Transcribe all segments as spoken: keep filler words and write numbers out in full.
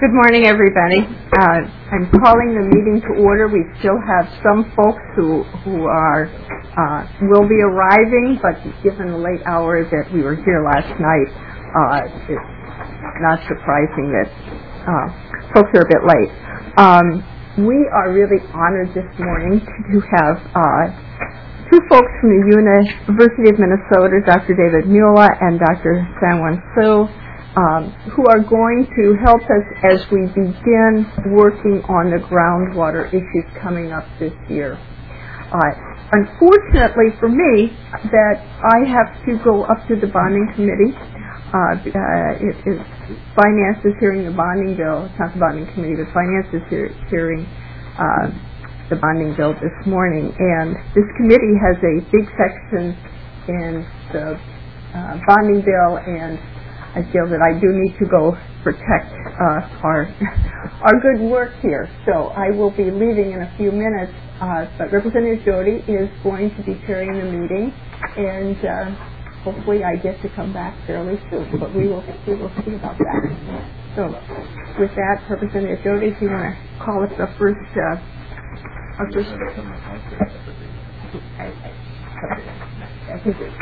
Good morning, everybody. Uh, I'm calling the meeting to order. We still have some folks who who are uh, will be arriving, but given the late hour that we were here last night, uh, it's not surprising that uh, folks are a bit late. Um, we are really honored this morning to have uh, two folks from the University of Minnesota, Doctor David Mula and Doctor Sang-Wan Soo, Um, who are going to help us as we begin working on the groundwater issues coming up this year. Uh, unfortunately for me, that I have to go up to the bonding committee. Uh, uh, it is Finance is hearing the bonding bill. It's not the bonding committee, but Finance is hear, hearing uh, the bonding bill this morning. And this committee has a big section in the uh, bonding bill, and I feel that I do need to go protect uh, our our good work here. So I will be leaving in a few minutes, uh, but Representative Jody is going to be chairing the meeting, and uh, hopefully I get to come back fairly soon, but we will, we will see about that. So with that, Representative Jody, if you want to call us the first... Uh, our first I, I, I think it's...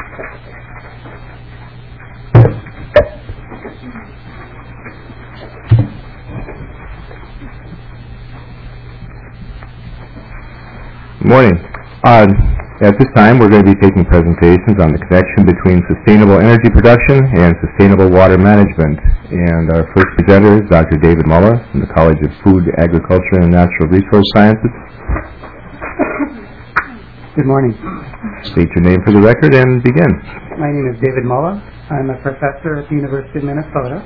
Good morning. Uh, at this time, we're going to be taking presentations on the connection between sustainable energy production and sustainable water management. And our first presenter is Doctor David Mula from the College of Food, Agriculture, and Natural Resource Sciences. Good morning. State your name for the record and begin. My name is David Mula. I'm a professor at the University of Minnesota,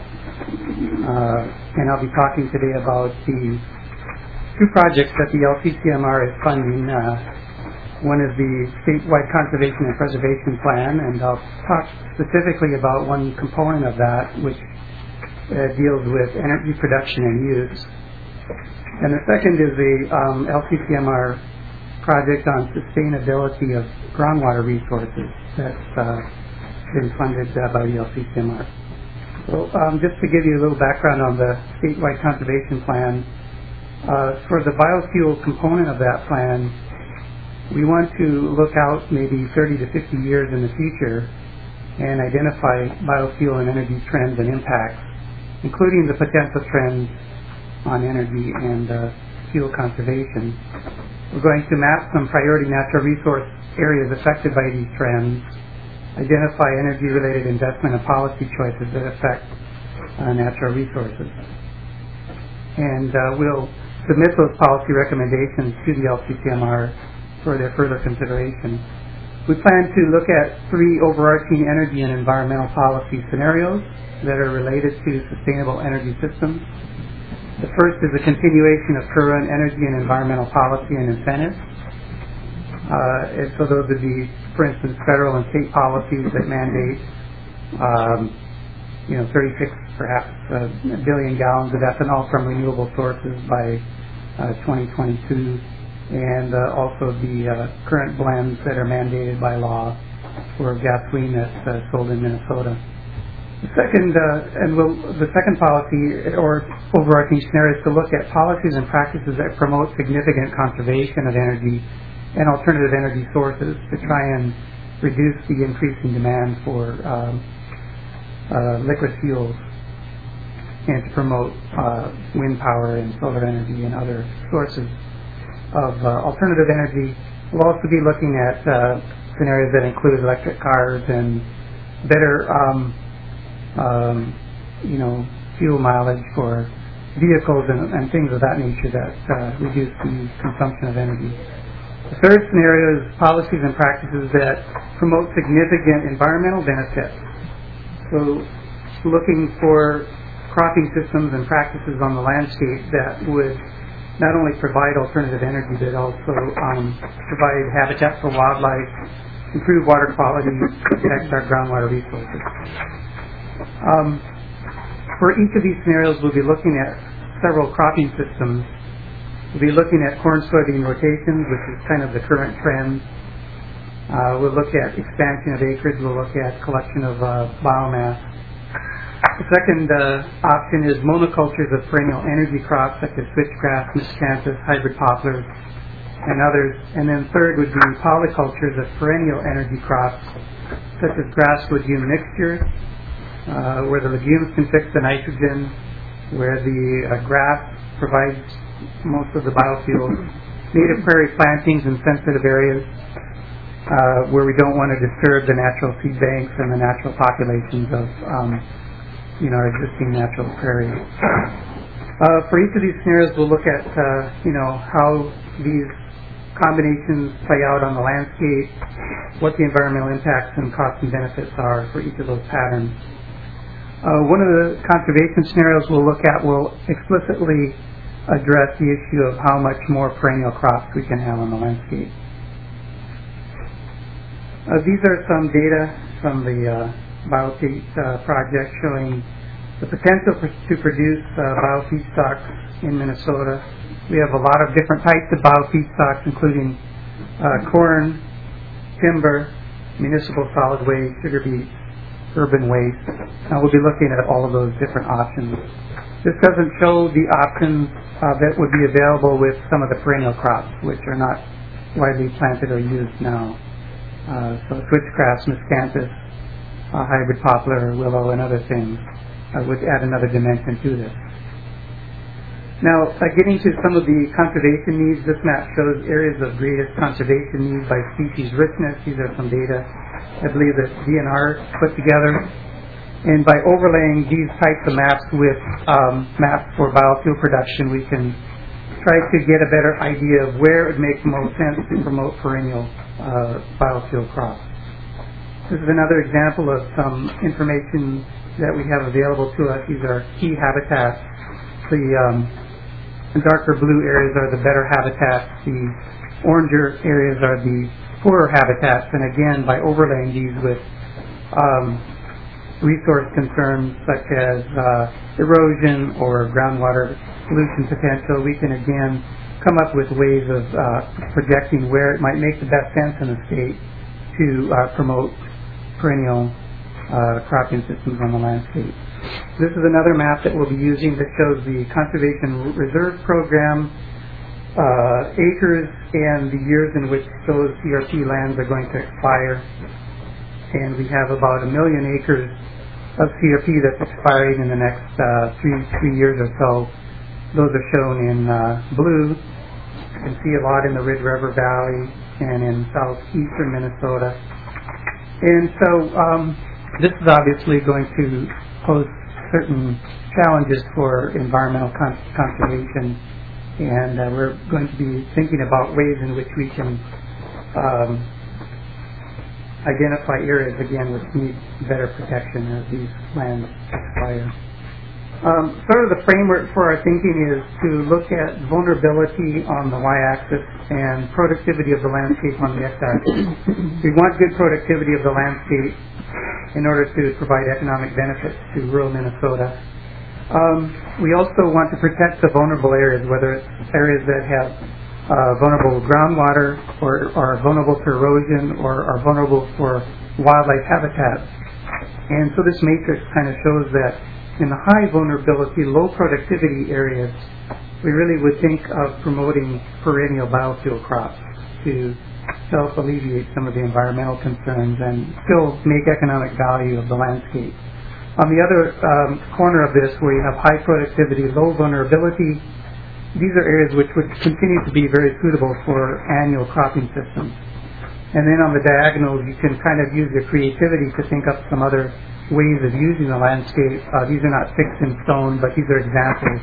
uh, and I'll be talking today about the two projects that the L C C M R is funding. Uh, one is the statewide conservation and preservation plan, and I'll talk specifically about one component of that, which uh, deals with energy production and use. And the second is the um, L C C M R project on sustainability of groundwater resources that's uh, been funded uh, by the L C C M R. So um, just to give you a little background on the statewide conservation plan, Uh, for the biofuel component of that plan, we want to look out maybe thirty to fifty years in the future and identify biofuel and energy trends and impacts, including the potential trends on energy and uh, fuel conservation. We're going to map some priority natural resource areas affected by these trends, identify energy-related investment and policy choices that affect uh, natural resources. And uh, we'll submit those policy recommendations to the L C C M R for their further consideration. We plan to look at three overarching energy and environmental policy scenarios that are related to sustainable energy systems. The first is a continuation of current energy and environmental policy and incentives. Uh, and so those would be, for instance, federal and state policies that mandate um, you know, thirty-six perhaps uh, a billion gallons of ethanol from renewable sources by uh, twenty twenty-two, and uh, also the uh, current blends that are mandated by law for gasoline that's uh, sold in Minnesota. The second, uh, and we'll, the second policy or overarching scenario is to look at policies and practices that promote significant conservation of energy and alternative energy sources to try and reduce the increasing demand for um, uh, liquid fuels, and to promote uh, wind power and solar energy and other sources of uh, alternative energy. We'll also be looking at uh, scenarios that include electric cars and better, um, um, you know, fuel mileage for vehicles and, and things of that nature that uh, reduce the consumption of energy. The third scenario is policies and practices that promote significant environmental benefits. So, looking for cropping systems and practices on the landscape that would not only provide alternative energy, but also um, provide habitat for wildlife, improve water quality, protect our groundwater resources. Um, for each of these scenarios, we'll be looking at several cropping systems. We'll be looking at corn-soybean rotations, which is kind of the current trend. Uh, we'll look at expansion of acreage. We'll look at collection of uh, biomass. The second uh, option is monocultures of perennial energy crops such as switchgrass, miscanthus, hybrid poplars, and others. And then third would be polycultures of perennial energy crops such as grass-legume mixture, uh, where the legumes can fix the nitrogen, where the uh, grass provides most of the biofuels, native prairie plantings in sensitive areas, uh, where we don't want to disturb the natural seed banks and the natural populations of um, you know, our existing natural prairies. Uh, for each of these scenarios, we'll look at, uh, you know, how these combinations play out on the landscape, what the environmental impacts and costs and benefits are for each of those patterns. Uh, one of the conservation scenarios we'll look at will explicitly address the issue of how much more perennial crops we can have on the landscape. Uh, these are some data from the uh, Biofeed uh, project showing the potential for, to produce uh, biofeedstocks in Minnesota. We have a lot of different types of biofeedstocks, including uh, corn, timber, municipal solid waste, sugar beets, urban waste. And we'll be looking at all of those different options. This doesn't show the options uh, that would be available with some of the perennial crops, which are not widely planted or used now. Uh, so switchgrass, miscanthus, Uh, hybrid poplar, willow, and other things uh, would add another dimension to this. Now, uh, getting to some of the conservation needs, this map shows areas of greatest conservation need by species richness. These are some data I believe that D N R put together. And by overlaying these types of maps with um, maps for biofuel production, we can try to get a better idea of where it would make the most sense to promote perennial uh, biofuel crops. This is another example of some information that we have available to us. These are key habitats. The um, darker blue areas are the better habitats. The oranger areas are the poorer habitats. And again, by overlaying these with um, resource concerns such as uh, erosion or groundwater pollution potential, we can again come up with ways of uh, projecting where it might make the best sense in the state to uh, promote perennial uh, cropping systems on the landscape. This is another map that we'll be using that shows the Conservation Reserve Program, uh, acres, and the years in which those C R P lands are going to expire. And we have about a million acres of C R P that's expiring in the next uh, three, three years or so. Those are shown in uh, blue. You can see a lot in the Red River Valley and in southeastern Minnesota. And so um, this is obviously going to pose certain challenges for environmental con- conservation, and uh, we're going to be thinking about ways in which we can um, identify areas, again, which need better protection as these lands expire. Um, sort of the framework for our thinking is to look at vulnerability on the y-axis and productivity of the landscape on the x-axis. We want good productivity of the landscape in order to provide economic benefits to rural Minnesota. Um, we also want to protect the vulnerable areas, whether it's areas that have uh, vulnerable groundwater or are vulnerable to erosion or are vulnerable for wildlife habitats. And so this matrix kind of shows that in the high vulnerability, low productivity areas, we really would think of promoting perennial biofuel crops to help alleviate some of the environmental concerns and still make economic value of the landscape. On the other um, corner of this, where you have high productivity, low vulnerability, these are areas which would continue to be very suitable for annual cropping systems. And then on the diagonals, you can kind of use your creativity to think up some other ways of using the landscape. Uh, these are not fixed in stone, but these are examples.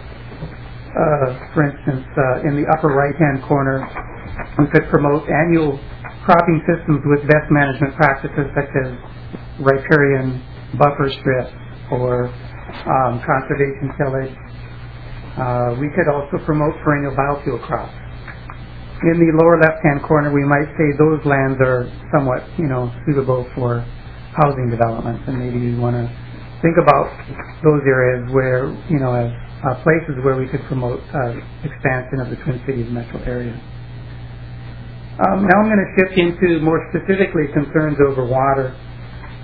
Uh, for instance, uh, in the upper right-hand corner, we could promote annual cropping systems with best management practices such as riparian buffer strips or um, conservation tillage. Uh, we could also promote perennial biofuel crops. In the lower left-hand corner, we might say those lands are somewhat, you know, suitable for housing development, and maybe you want to think about those areas where, you know, as uh, places where we could promote uh, expansion of the Twin Cities metro area. Um, now I'm going to shift into more specifically concerns over water.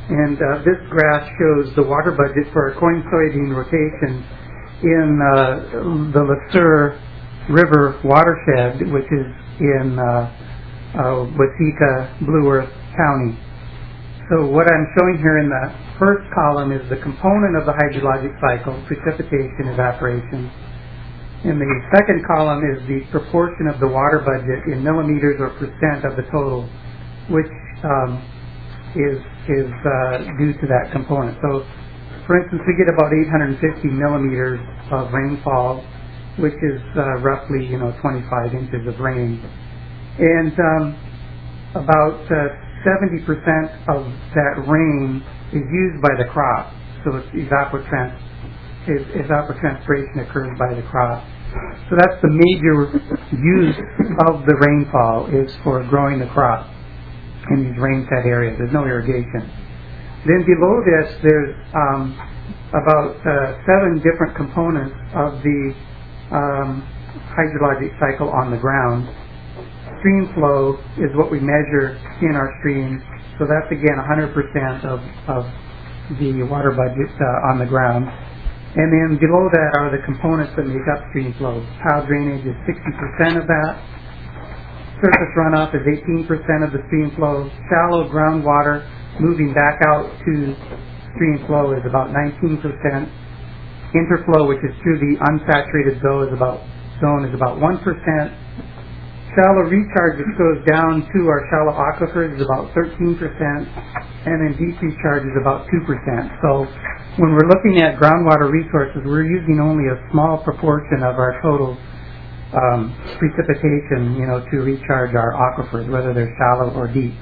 And uh, this graph shows the water budget for our corn soybean rotation in uh, the LeSueur River watershed, which is in uh, uh, Waseca, Blue Earth County. So what I'm showing here in the first column is the component of the hydrologic cycle, precipitation, evaporation. In the second column is the proportion of the water budget in millimeters or percent of the total, which um, is is uh, due to that component. So, for instance, we get about eight hundred fifty millimeters of rainfall, which is uh, roughly, you know, twenty-five inches of rain, and um, about uh, seventy percent of that rain is used by the crop. So it's evapotrans- evapotranspiration occurs by the crop. So that's the major use of the rainfall, is for growing the crop in these rain-fed areas. There's no irrigation. Then below this, there's um, about uh, seven different components of the um, hydrologic cycle on the ground. Stream flow is what we measure in our streams. So that's, again, one hundred percent of, of the water budget uh, on the ground. And then below that are the components that make up stream flow. Tile drainage is sixty percent of that. Surface runoff is eighteen percent of the stream flow. Shallow groundwater moving back out to stream flow is about nineteen percent. Interflow, which is through the unsaturated zone, is about, zone is about one percent. Shallow recharge, which goes down to our shallow aquifers, is about thirteen percent. And then deep recharge is about two percent. So when we're looking at groundwater resources, we're using only a small proportion of our total um, precipitation, you know, to recharge our aquifers, whether they're shallow or deep.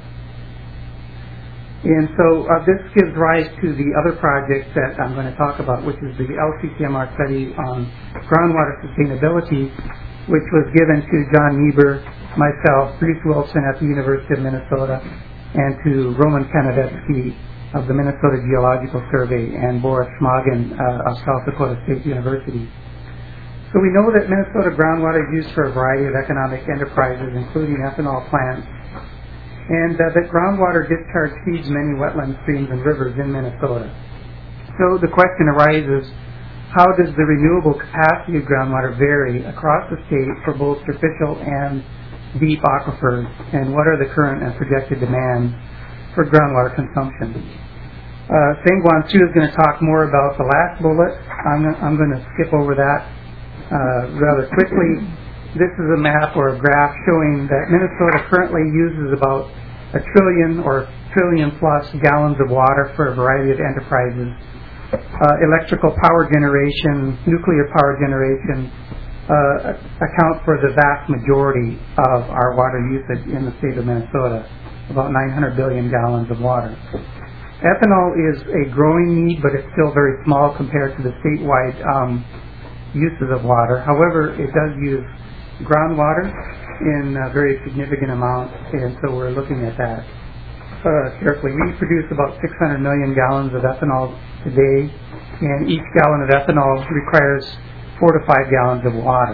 And so uh, this gives rise to the other project that I'm going to talk about, which is the L C C M R study on groundwater sustainability, which was given to John Niebuhr, myself, Bruce Wilson at the University of Minnesota, and to Roman Kanadetsky of the Minnesota Geological Survey, and Boris Schmagen uh, of South Dakota State University. So we know that Minnesota groundwater is used for a variety of economic enterprises, including ethanol plants, and uh, that groundwater discharge feeds many wetland streams and rivers in Minnesota. So the question arises, how does the renewable capacity of groundwater vary across the state for both superficial and deep aquifers, and what are the current and projected demands for groundwater consumption? Uh, Sengwan Su is going to talk more about the last bullet. I'm, I'm going to skip over that uh, rather quickly. This is a map or a graph showing that Minnesota currently uses about a trillion or trillion plus gallons of water for a variety of enterprises. Uh, electrical power generation, nuclear power generation uh, account for the vast majority of our water usage in the state of Minnesota, about nine hundred billion gallons of water. Ethanol is a growing need, but it's still very small compared to the statewide um, uses of water. However, it does use groundwater in a very significant amounts, and so we're looking at that uh, carefully. We produce about six hundred million gallons of ethanol today, and each gallon of ethanol requires four to five gallons of water.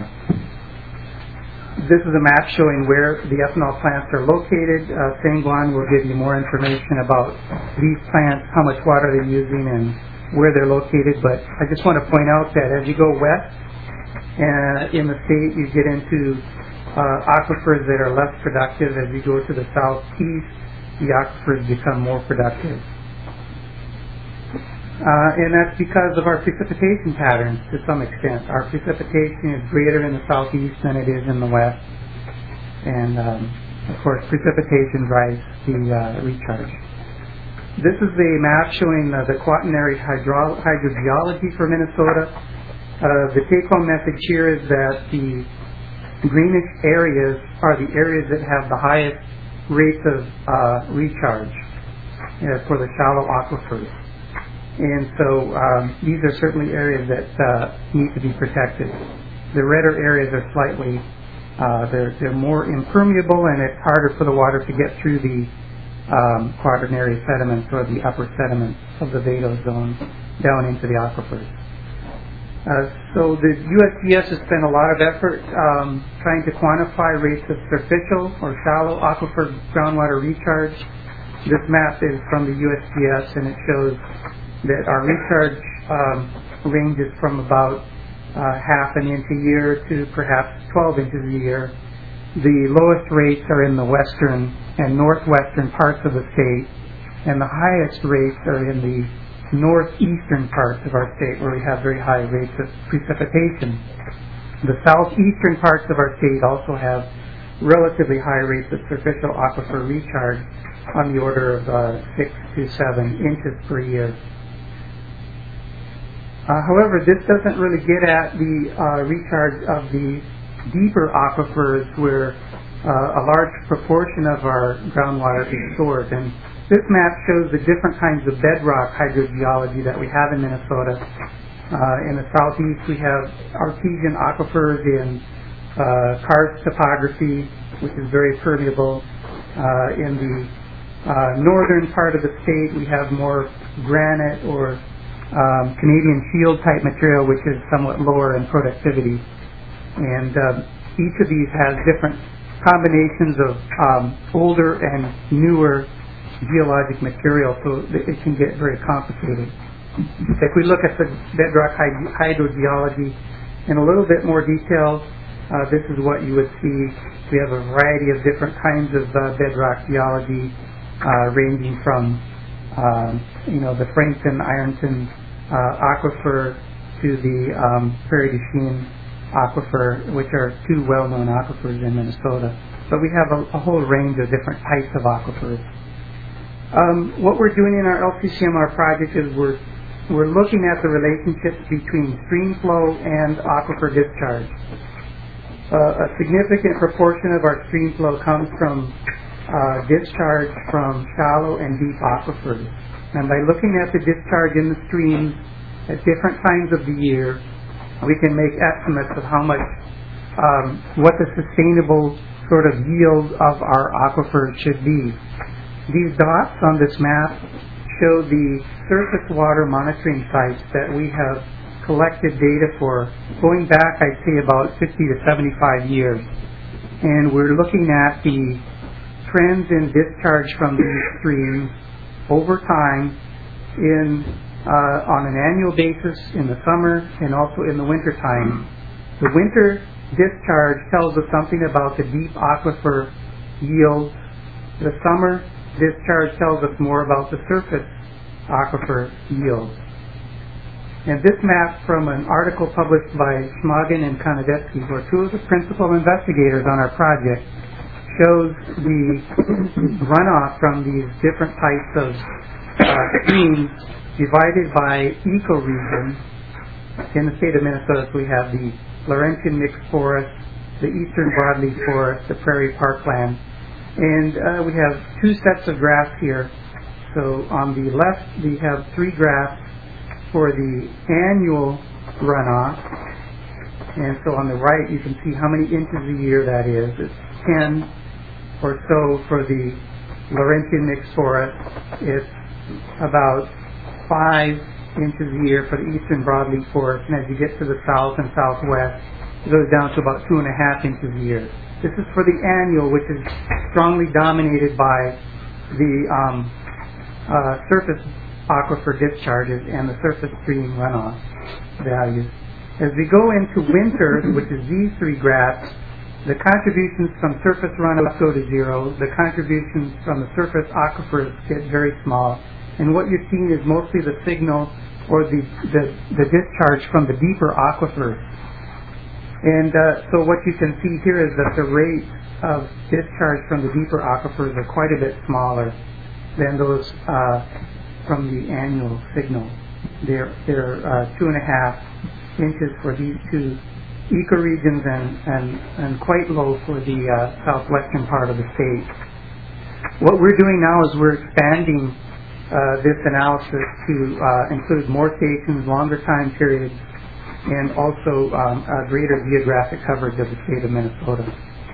This is a map showing where the ethanol plants are located. Uh, Sengwan will give you more information about these plants, how much water they're using, and where they're located. But I just want to point out that as you go west uh, in the state, you get into uh, aquifers that are less productive. As you go to the southeast, the aquifers become more productive. Uh, and that's because of our precipitation patterns to some extent. Our precipitation is greater in the southeast than it is in the west. And, um, of course, precipitation drives the uh, recharge. This is the map showing uh, the quaternary hydro- hydrogeology for Minnesota. Uh, the take-home message here is that the greenish areas are the areas that have the highest rates of uh, recharge uh, for the shallow aquifers. And so um, these are certainly areas that uh, need to be protected. The redder areas are slightly, uh, they're, they're more impermeable, and it's harder for the water to get through the um, quaternary sediments or the upper sediments of the Vado zone down into the aquifers. Uh, so the U S G S has spent a lot of effort um, trying to quantify rates of superficial or shallow aquifer groundwater recharge. This map is from the U S G S, and it shows that our recharge um, ranges from about uh, half an inch a year to perhaps twelve inches a year. The lowest rates are in the western and northwestern parts of the state, and the highest rates are in the northeastern parts of our state, where we have very high rates of precipitation. The southeastern parts of our state also have relatively high rates of superficial aquifer recharge on the order of uh, six to seven inches per year. Uh, however, this doesn't really get at the uh, recharge of the deeper aquifers where uh, a large proportion of our groundwater is stored. And this map shows the different kinds of bedrock hydrogeology that we have in Minnesota. Uh, in the southeast, we have artesian aquifers in uh, karst topography, which is very permeable. Uh, in the uh, northern part of the state, we have more granite or um, Canadian shield type material, which is somewhat lower in productivity. And uh, each of these has different combinations of um, older and newer geologic material, so it can get very complicated. If we look at the bedrock hyd- hydrogeology in a little bit more detail, uh, this is what you would see. We have a variety of different kinds of uh, bedrock geology, uh, ranging from um, you know the Frankton Ironton uh, aquifer to the um, Prairie du Chien aquifer, which are two well-known aquifers in Minnesota. But we have a, a whole range of different types of aquifers. Um, what we're doing in our L C C M R project is we're we're looking at the relationships between stream flow and aquifer discharge. Uh, a significant proportion of our stream flow comes from uh, discharge from shallow and deep aquifers. And by looking at the discharge in the streams at different times of the year, we can make estimates of how much, um, what the sustainable sort of yield of our aquifers should be. These dots on this map show the surface water monitoring sites that we have collected data for, going back, I'd say, about fifty to seventy-five years. And we're looking at the trends in discharge from these streams over time in Uh, on an annual basis in the summer and also in the winter time. The winter discharge tells us something about the deep aquifer yields. The summer discharge tells us more about the surface aquifer yields. And this map from an article published by Schmagen and Konodetsky, who are two of the principal investigators on our project, shows the runoff from these different types of uh, streams divided by ecoregion. In the state of Minnesota, we have the Laurentian mixed forest, the eastern broadleaf forest, the prairie parkland, and uh, we have two sets of graphs here. So on the left, we have three graphs for the annual runoff, and so on the right, you can see how many inches a year that is. It's ten or so for the Laurentian mixed forest. It's about five inches a year for the eastern broadleaf forest, and as you get to the south and southwest, it goes down to about two and a half inches a year. This is for the annual, which is strongly dominated by the um, uh, surface aquifer discharges and the surface stream runoff values. As we go into winter, which is these three graphs, the contributions from surface runoff go to zero. The contributions from the surface aquifers get very small. And what you're seeing is mostly the signal or the, the, the discharge from the deeper aquifers. And uh, so what you can see here is that the rate of discharge from the deeper aquifers are quite a bit smaller than those uh, from the annual signal. They're, they're uh, two and a half inches for these two ecoregions and, and, and quite low for the uh, southwestern part of the state. What we're doing now is we're expanding Uh, this analysis to uh, include more stations, longer time periods, and also um, a greater geographic coverage of the state of Minnesota.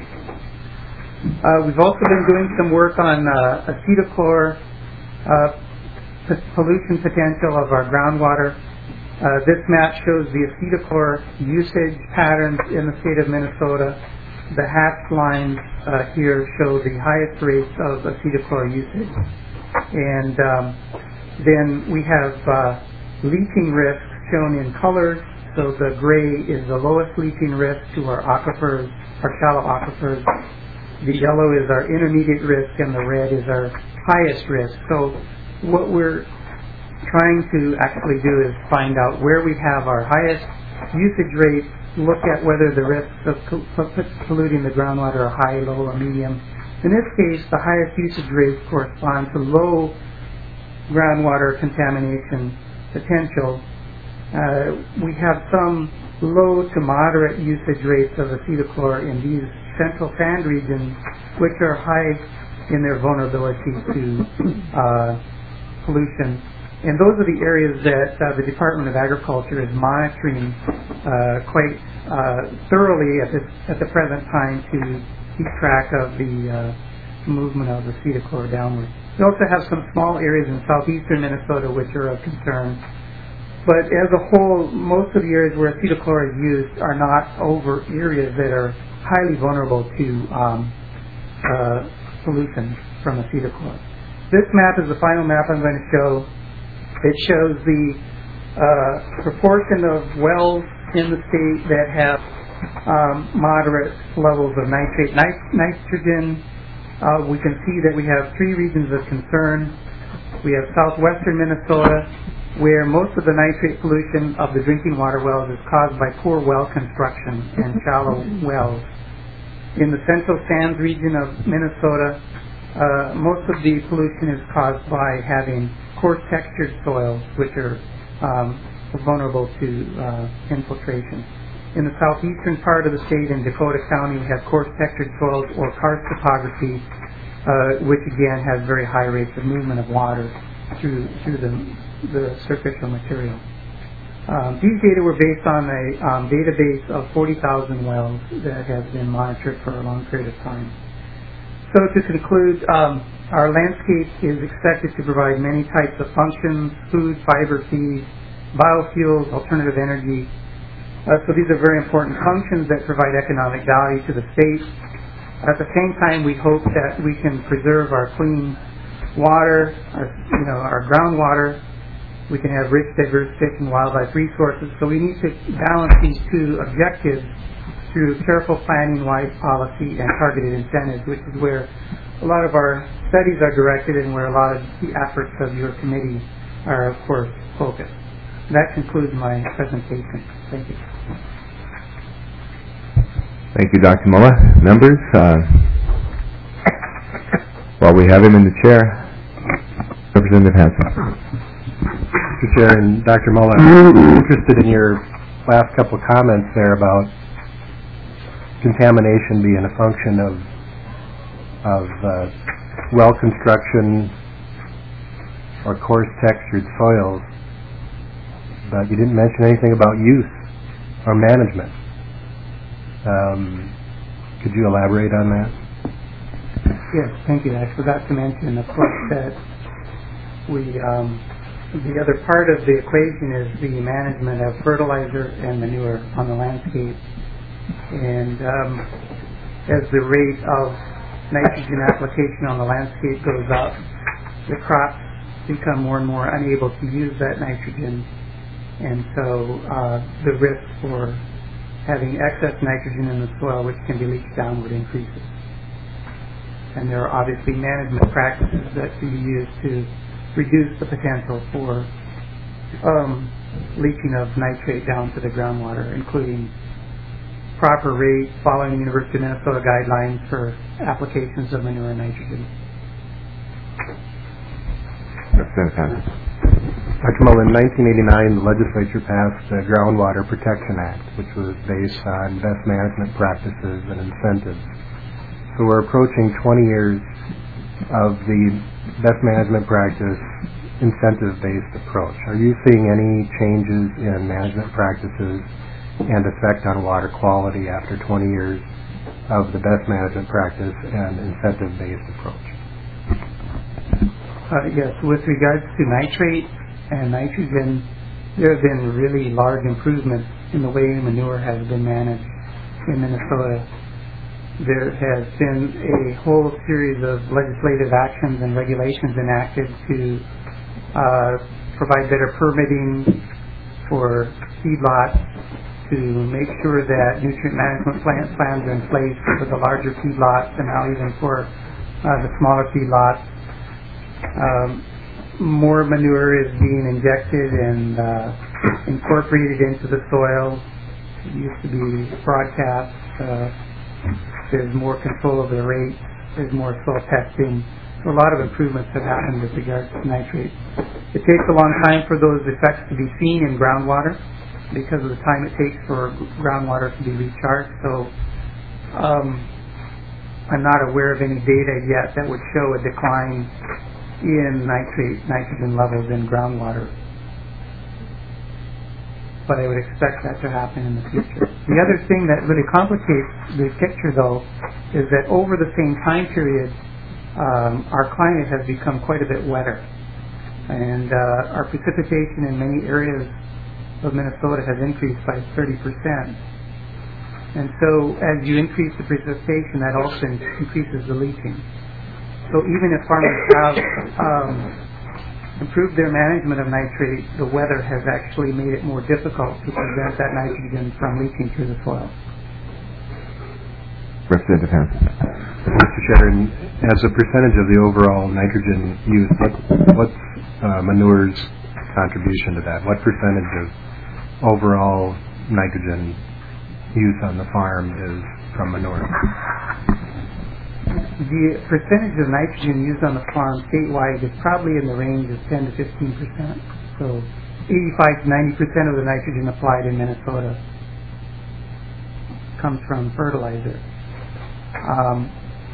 Uh, we've also been doing some work on uh, acetochlor uh, p- pollution potential of our groundwater. Uh, this map shows the acetochlor usage patterns in the state of Minnesota. The hatched lines uh, here show the highest rates of acetochlor usage. And um, then we have uh, leaching risks shown in colors. So the gray is the lowest leaching risk to our aquifers, our shallow aquifers. The yellow is our intermediate risk, and the red is our highest risk. So what we're trying to actually do is find out where we have our highest usage rates, look at whether the risks of polluting the groundwater are high, low, or medium. In this case, the highest usage rates correspond to low groundwater contamination potential. Uh, we have some low to moderate usage rates of acetochlor in these central sand regions, which are high in their vulnerability to uh, pollution. And those are the areas that uh, the Department of Agriculture is monitoring uh, quite uh, thoroughly at, this, at the present time to keep track of the uh, movement of acetochlor downward. We also have some small areas in southeastern Minnesota which are of concern. But as a whole, most of the areas where acetochlor is used are not over areas that are highly vulnerable to um, uh, pollution from acetochlor. This map is the final map I'm going to show. It shows the uh, proportion of wells in the state that have um, moderate levels of nitrate nit- nitrogen. Uh, we can see that we have three regions of concern. We have southwestern Minnesota, where most of the nitrate pollution of the drinking water wells is caused by poor well construction and shallow wells. In the central sands region of Minnesota, uh, most of the pollution is caused by having coarse textured soils, which are um, vulnerable to uh, infiltration. In the southeastern part of the state, in Dakota County, we have coarse textured soils or karst topography, uh, which again has very high rates of movement of water through through the the superficial material. Um, these data were based on a um, database of forty thousand wells that has been monitored for a long period of time. So to conclude, um, our landscape is expected to provide many types of functions: food, fiber, feed, biofuels, alternative energy. Uh, so these are very important functions that provide economic value to the state. At the same time, we hope that we can preserve our clean water, our, you know, our groundwater. We can have rich, diverse fish and wildlife resources. So we need to balance these two objectives through careful planning, wise policy, and targeted incentives, which is where a lot of our studies are directed and where a lot of the efforts of your committee are, of course, focused. That concludes my presentation. Thank you. Thank you, Doctor Mulla. Members, uh, while we have him in the chair, Representative Hansen. Mister Chair and Doctor Mulla, I'm interested in your last couple of comments there about contamination being a function of of uh, well construction or coarse textured soils, but you didn't mention anything about use or management. Um, could you elaborate on that? Yes, thank you. I forgot to mention, of course, that we um, the other part of the equation is the management of fertilizer and manure on the landscape. And um, as the rate of nitrogen application on the landscape goes up, the crops become more and more unable to use that nitrogen. And so uh, the risk for having excess nitrogen in the soil, which can be leached downward, increases. And there are obviously management practices that can be used to reduce the potential for um, leaching of nitrate down to the groundwater, including proper rates following University of Minnesota guidelines for applications of manure and nitrogen. Doctor Mulla, in nineteen eighty-nine, the legislature passed the Groundwater Protection Act, which was based on best management practices and incentives. So we're approaching twenty years of the best management practice incentive-based approach. Are you seeing any changes in management practices and effect on water quality after twenty years of the best management practice and incentive-based approach? Uh, yes, with regards to nitrate and nitrogen, there have been really large improvements in the way manure has been managed in Minnesota. there has been a whole series of legislative actions and regulations enacted to uh, provide better permitting for feedlots, to make sure that nutrient management plan, plans are in place for the larger feedlots and now even for uh, the smaller feedlots. Um, more manure is being injected and uh, incorporated into the soil. It used to be broadcast. Uh, there's more control of the rate. There's more soil testing. So a lot of improvements have happened with regards to nitrate. It takes a long time for those effects to be seen in groundwater because of the time it takes for groundwater to be recharged. So um, I'm not aware of any data yet that would show a decline in nitrate, nitrogen levels in groundwater. But I would expect that to happen in the future. The other thing that really complicates the picture, though, is that over the same time period, um, our climate has become quite a bit wetter. And uh, our precipitation in many areas of Minnesota has increased by thirty percent. And so as you increase the precipitation, that also increases the leaching. So even if farmers have um, improved their management of nitrate, the weather has actually made it more difficult to prevent that nitrogen from leaching through the soil. Representative Hansen. Mister Chairman, as a percentage of the overall nitrogen use, what, what's uh, manure's contribution to that? What percentage of overall nitrogen use on the farm is from manure? The percentage of nitrogen used on the farm statewide is probably in the range of ten to fifteen percent. So eighty-five to ninety percent of the nitrogen applied in Minnesota comes from fertilizer. Um,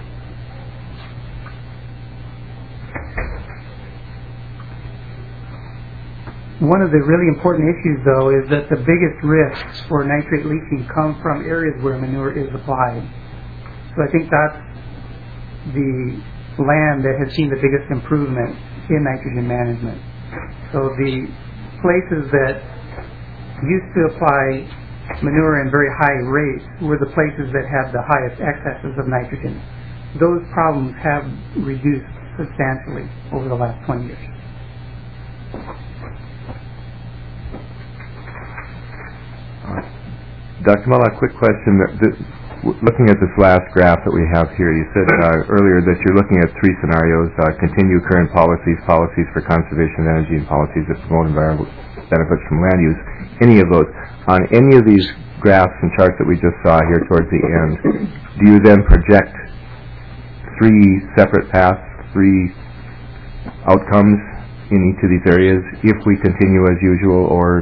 One of the really important issues, though, is that the biggest risks for nitrate leaching come from areas where manure is applied. So I think that's the land that has seen the biggest improvement in nitrogen management. So the places that used to apply manure in very high rates were the places that had the highest excesses of nitrogen. Those problems have reduced substantially over the last twenty years. Doctor Mulla, a quick question. Looking at this last graph that we have here, you said uh, earlier that you're looking at three scenarios, uh, continue current policies, policies for conservation of energy, and policies that promote environmental benefits from land use. Any of those. On any of these graphs and charts that we just saw here towards the end, do you then project three separate paths, three outcomes in each of these areas if we continue as usual, or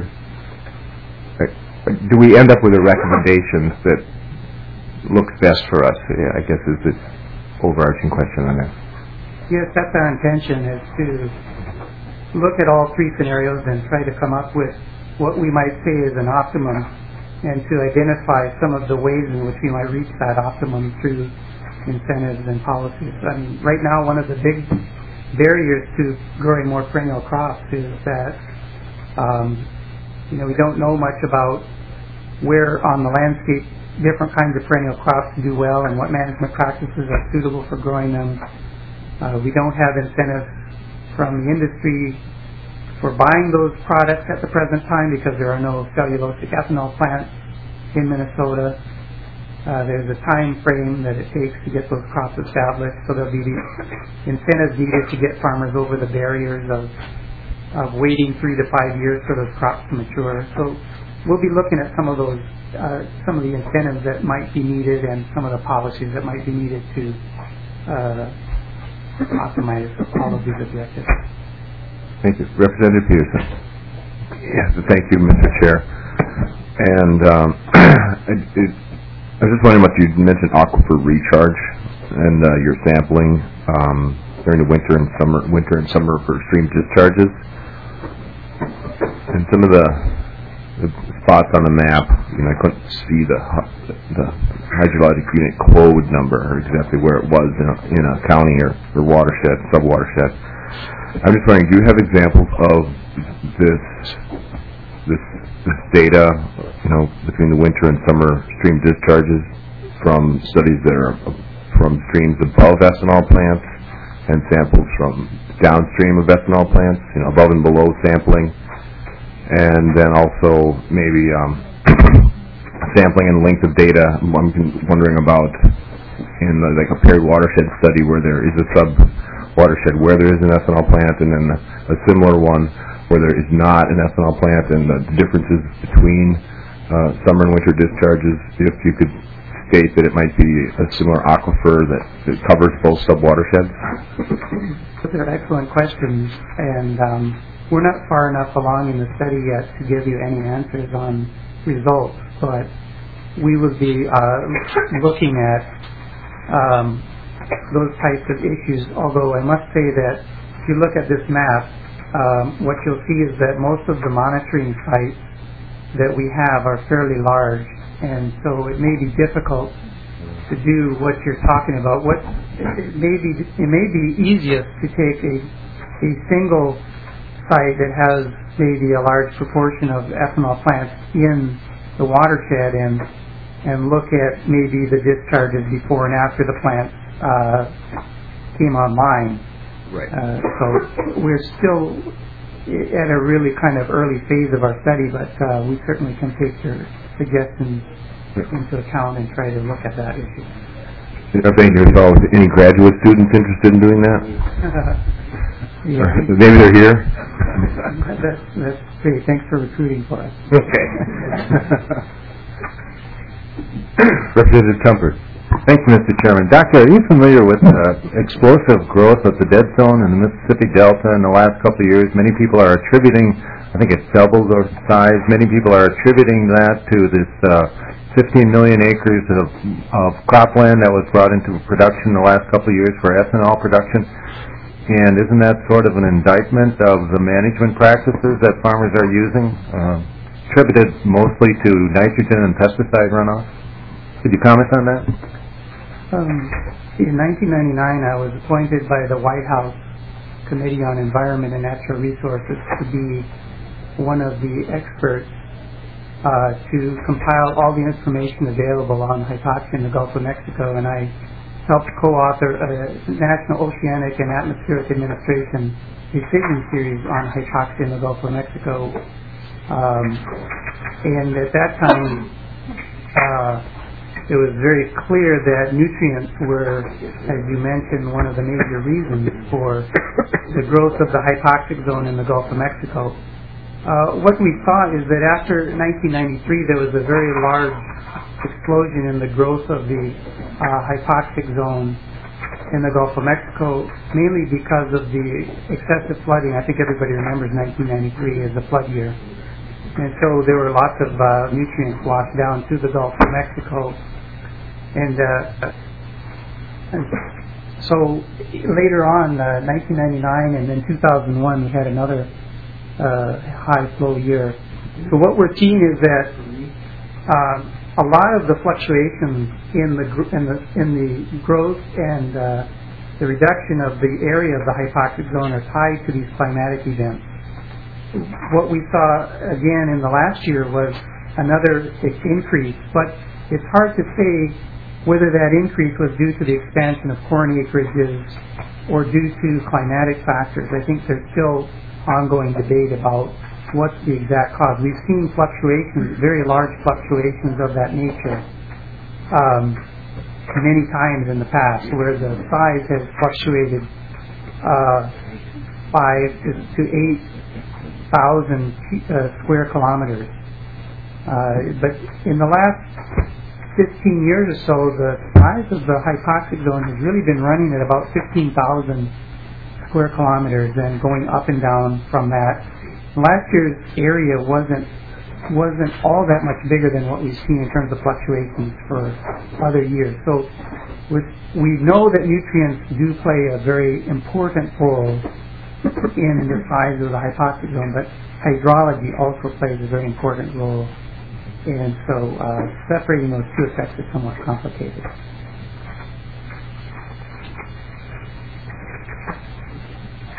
do we end up with a recommendation that looks best for us, I guess is the overarching question on that. Yes, that's our intention, is to look at all three scenarios and try to come up with what we might say is an optimum, and to identify some of the ways in which we might reach that optimum through incentives and policies. I mean, right now, one of the big barriers to growing more perennial crops is that um, you know, we don't know much about where on the landscape different kinds of perennial crops do well and what management practices are suitable for growing them. Uh, we don't have incentives from the industry for buying those products at the present time because there are no cellulosic ethanol plants in Minnesota. Uh, there's a time frame that it takes to get those crops established, so there'll be the incentives needed to get farmers over the barriers of of waiting three to five years for those crops to mature. So we'll be looking at some of those, uh, some of the incentives that might be needed and some of the policies that might be needed to uh, optimize all of these objectives. Thank you. Representative Peterson. Yes, thank you, Mister Chair. And um, it, it, I was just wondering what you mentioned aquifer recharge and uh, your sampling um, during the winter and summer, winter and summer for stream discharges. And some of the, the spots on the map, you know, I couldn't see the the hydrologic unit code number or exactly where it was in a, in a county or, or watershed, sub-watershed. I'm just wondering, do you have examples of this this this data, you know, between the winter and summer stream discharges from studies that are from streams above ethanol plants and samples from downstream of ethanol plants, you know, above and below sampling, and then also maybe um, sampling and length of data. I'm wondering about in the, like a paired watershed study where there is a sub watershed where there is an ethanol plant, and then a similar one where there is not an ethanol plant, and the differences between uh, summer and winter discharges. If you could state that it might be a similar aquifer that, that covers both sub-watersheds? Those are excellent questions, and um, we're not far enough along in the study yet to give you any answers on results, but we would be uh, looking at um, those types of issues, although I must say that if you look at this map, um, what you'll see is that most of the monitoring sites that we have are fairly large, and so it may be difficult to do what you're talking about. What it may be, it may be easiest to take a a single site that has maybe a large proportion of ethanol plants in the watershed and and look at maybe the discharges before and after the plants uh, came online. Right. Uh, so we're still at a really kind of early phase of our study, but uh, we certainly can take your suggestions into account and try to look at that issue. You know, thank you. So, any graduate students interested in doing that? Yeah. Maybe they're here. That's, that's great. Thanks for recruiting for us. Okay. Representative Comfort. Thank you, Mister Chairman. Doctor, are you familiar with the explosive growth of the dead zone in the Mississippi Delta in the last couple of years? Many people are attributing, I think it's doubled or size, many people are attributing that to this uh, fifteen million acres of, of cropland that was brought into production in the last couple of years for ethanol production. And isn't that sort of an indictment of the management practices that farmers are using, uh, attributed mostly to nitrogen and pesticide runoff? Could you comment on that? Um, in nineteen ninety-nine, I was appointed by the White House Committee on Environment and Natural Resources to be one of the experts uh, to compile all the information available on hypoxia in the Gulf of Mexico, and I helped co-author a National Oceanic and Atmospheric Administration decision series on hypoxia in the Gulf of Mexico. Um, and at that time, uh, it was very clear that nutrients were, as you mentioned, one of the major reasons for the growth of the hypoxic zone in the Gulf of Mexico. Uh, what we saw is that after nineteen ninety-three, there was a very large explosion in the growth of the uh, hypoxic zone in the Gulf of Mexico, mainly because of the excessive flooding. I think everybody remembers nineteen ninety-three as the flood year. And so there were lots of uh, nutrients washed down to the Gulf of Mexico. And, uh, and so later on, uh, nineteen ninety-nine and then two thousand one, we had another uh, high flow year. So what we're seeing is that uh, a lot of the fluctuations in the gr- in the in the growth and uh, the reduction of the area of the hypoxic zone are tied to these climatic events. What we saw again in the last year was another increase, but it's hard to say whether that increase was due to the expansion of corn acreages or due to climatic factors. I think there's still ongoing debate about what's the exact cause. We've seen fluctuations, very large fluctuations of that nature, um, many times in the past, where the size has fluctuated uh, five to, to eight thousand uh, square kilometers. Uh, but in the last fifteen years or so, the size of the hypoxic zone has really been running at about fifteen thousand square kilometers and going up and down from that. Last year's area wasn't wasn't all that much bigger than what we've seen in terms of fluctuations for other years. So we're, we know that nutrients do play a very important role in the size of the hypoxic zone, but hydrology also plays a very important role. And so uh, separating those two effects is somewhat complicated.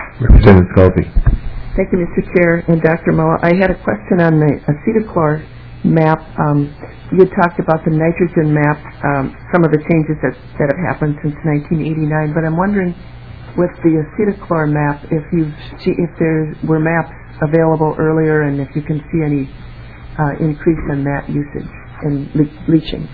Representative Sculpey. Thank you, Mister Chair and Doctor Mullah. I had a question on the acetochlor map, um, you talked about the nitrogen map, um, some of the changes that, that have happened since nineteen eighty-nine, but I'm wondering with the acetochlor map if you see if there were maps available earlier and if you can see any uh, increase in that usage and le- leaching.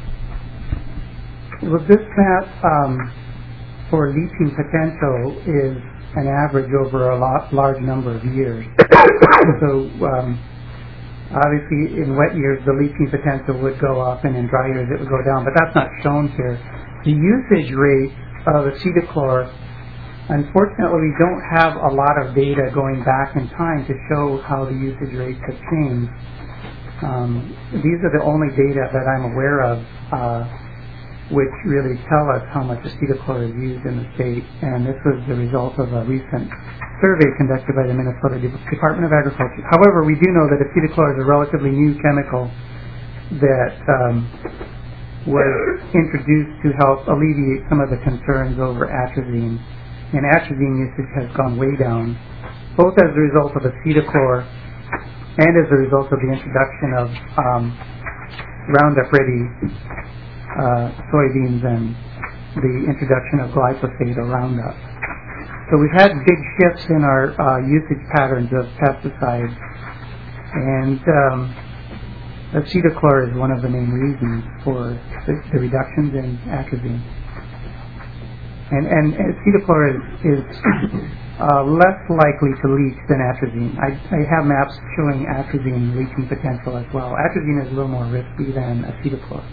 Well, this map um, for leaching potential is an average over a lot, large number of years. So um, obviously in wet years the leaching potential would go up and in dry years it would go down, but that's not shown here. The usage rate of acetochlor, unfortunately we don't have a lot of data going back in time to show how the usage rates have changed. Um, these are the only data that I'm aware of uh, which really tell us how much acetochlor is used in the state, and this was the result of a recent survey conducted by the Minnesota De- Department of Agriculture. However, we do know that acetochlor is a relatively new chemical that um, was introduced to help alleviate some of the concerns over atrazine, and atrazine usage has gone way down, both as a result of acetochlor and as a result of the introduction of um, Roundup Ready Uh, soybeans and the introduction of glyphosate or Roundup. So we've had big shifts in our uh, usage patterns of pesticides, and um, acetochlor is one of the main reasons for the, the reductions in atrazine. And, and acetochlor is, is uh, less likely to leach than atrazine. I, I have maps showing atrazine leaching potential as well. Atrazine is a little more risky than acetochlor.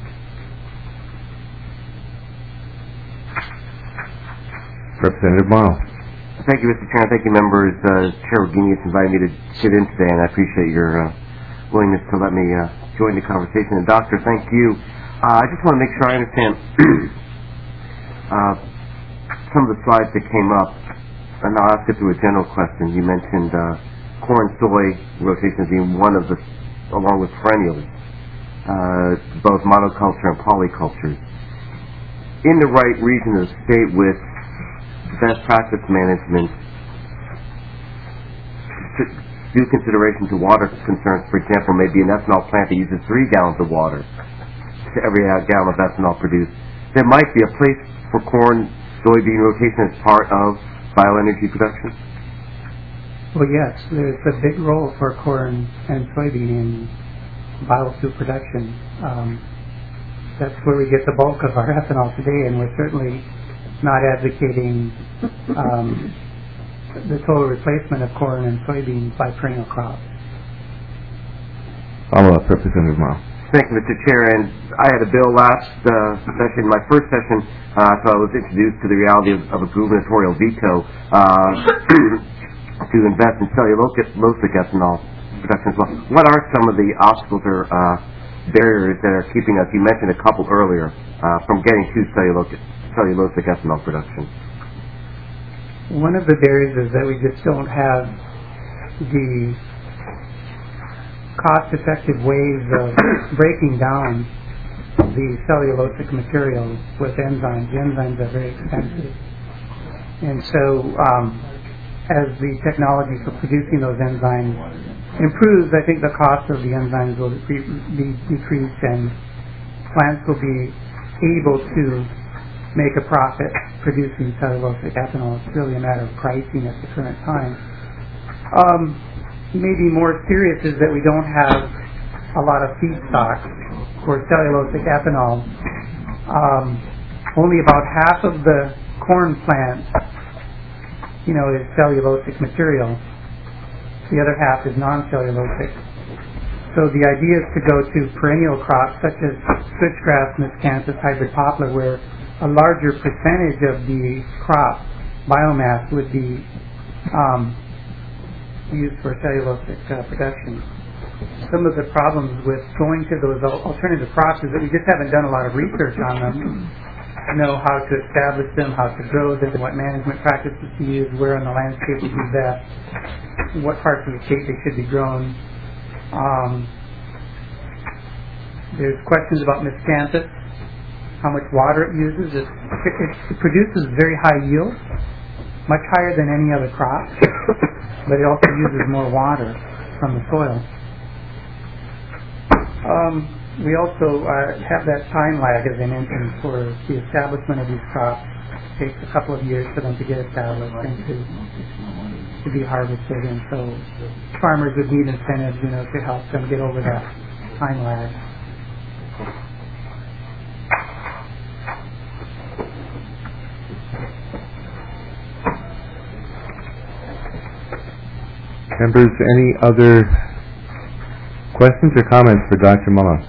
Representative Morrow. Thank you, Mister Chairman. Thank you, members. Uh, Chair Rugini has invited me to sit in today, and I appreciate your uh, willingness to let me uh, join the conversation. And Doctor, thank you. Uh, I just want to make sure I understand uh, some of the slides that came up, and I'll ask it through a general question. You mentioned uh, corn, soy rotations being one of the, along with perennials, uh, both monoculture and polyculture. In the right region of the state with best practice management, due consideration to water concerns, for example, maybe an ethanol plant that uses three gallons of water to every gallon of ethanol produced. There might be a place for corn, soybean rotation as part of bioenergy production? Well, yes, there's a big role for corn and soybean in biofuel production. Um, that's where we get the bulk of our ethanol today, and we're certainly not advocating um, the total replacement of corn and soybeans by perennial crops. Follow up, Representative Morrow. Thank you, Mister Chair. And I had a bill last uh, session, my first session, uh, so I was introduced to the reality of, of a gubernatorial veto uh, to invest in cellulosic ethanol production as well. What are some of the obstacles or uh, barriers that are keeping us, you mentioned a couple earlier, uh, from getting to cellulosic cellulosic ethanol production? One of the barriers is that we just don't have the cost-effective ways of breaking down the cellulosic material with enzymes. The enzymes are very expensive. And so um, as the technology for producing those enzymes improves, I think the cost of the enzymes will be decreased and plants will be able to make a profit producing cellulosic ethanol. It's really a matter of pricing at the current time. Um, maybe more serious is that we don't have a lot of feedstock for cellulosic ethanol. Um, only about half of the corn plant, you know, is cellulosic material. The other half is non-cellulosic. So the idea is to go to perennial crops such as switchgrass, miscanthus, hybrid poplar, where a larger percentage of the crop biomass would be um, used for cellulosic uh, production. Some of the problems with going to those alternative crops is that we just haven't done a lot of research on them, to know how to establish them, how to grow them, what management practices to use, where on the landscape would be best, what parts of the state they should be grown. Um, there's questions about miscanthus, how much water it uses. It, it, it produces very high yield, much higher than any other crop, but it also uses more water from the soil. Um, we also uh, have that time lag, as I mentioned, for the establishment of these crops. It takes a couple of years for them to get established and to, to be harvested, and so farmers would need incentives, you know, to help them get over that time lag. Members, any other questions or comments for Doctor Mulla?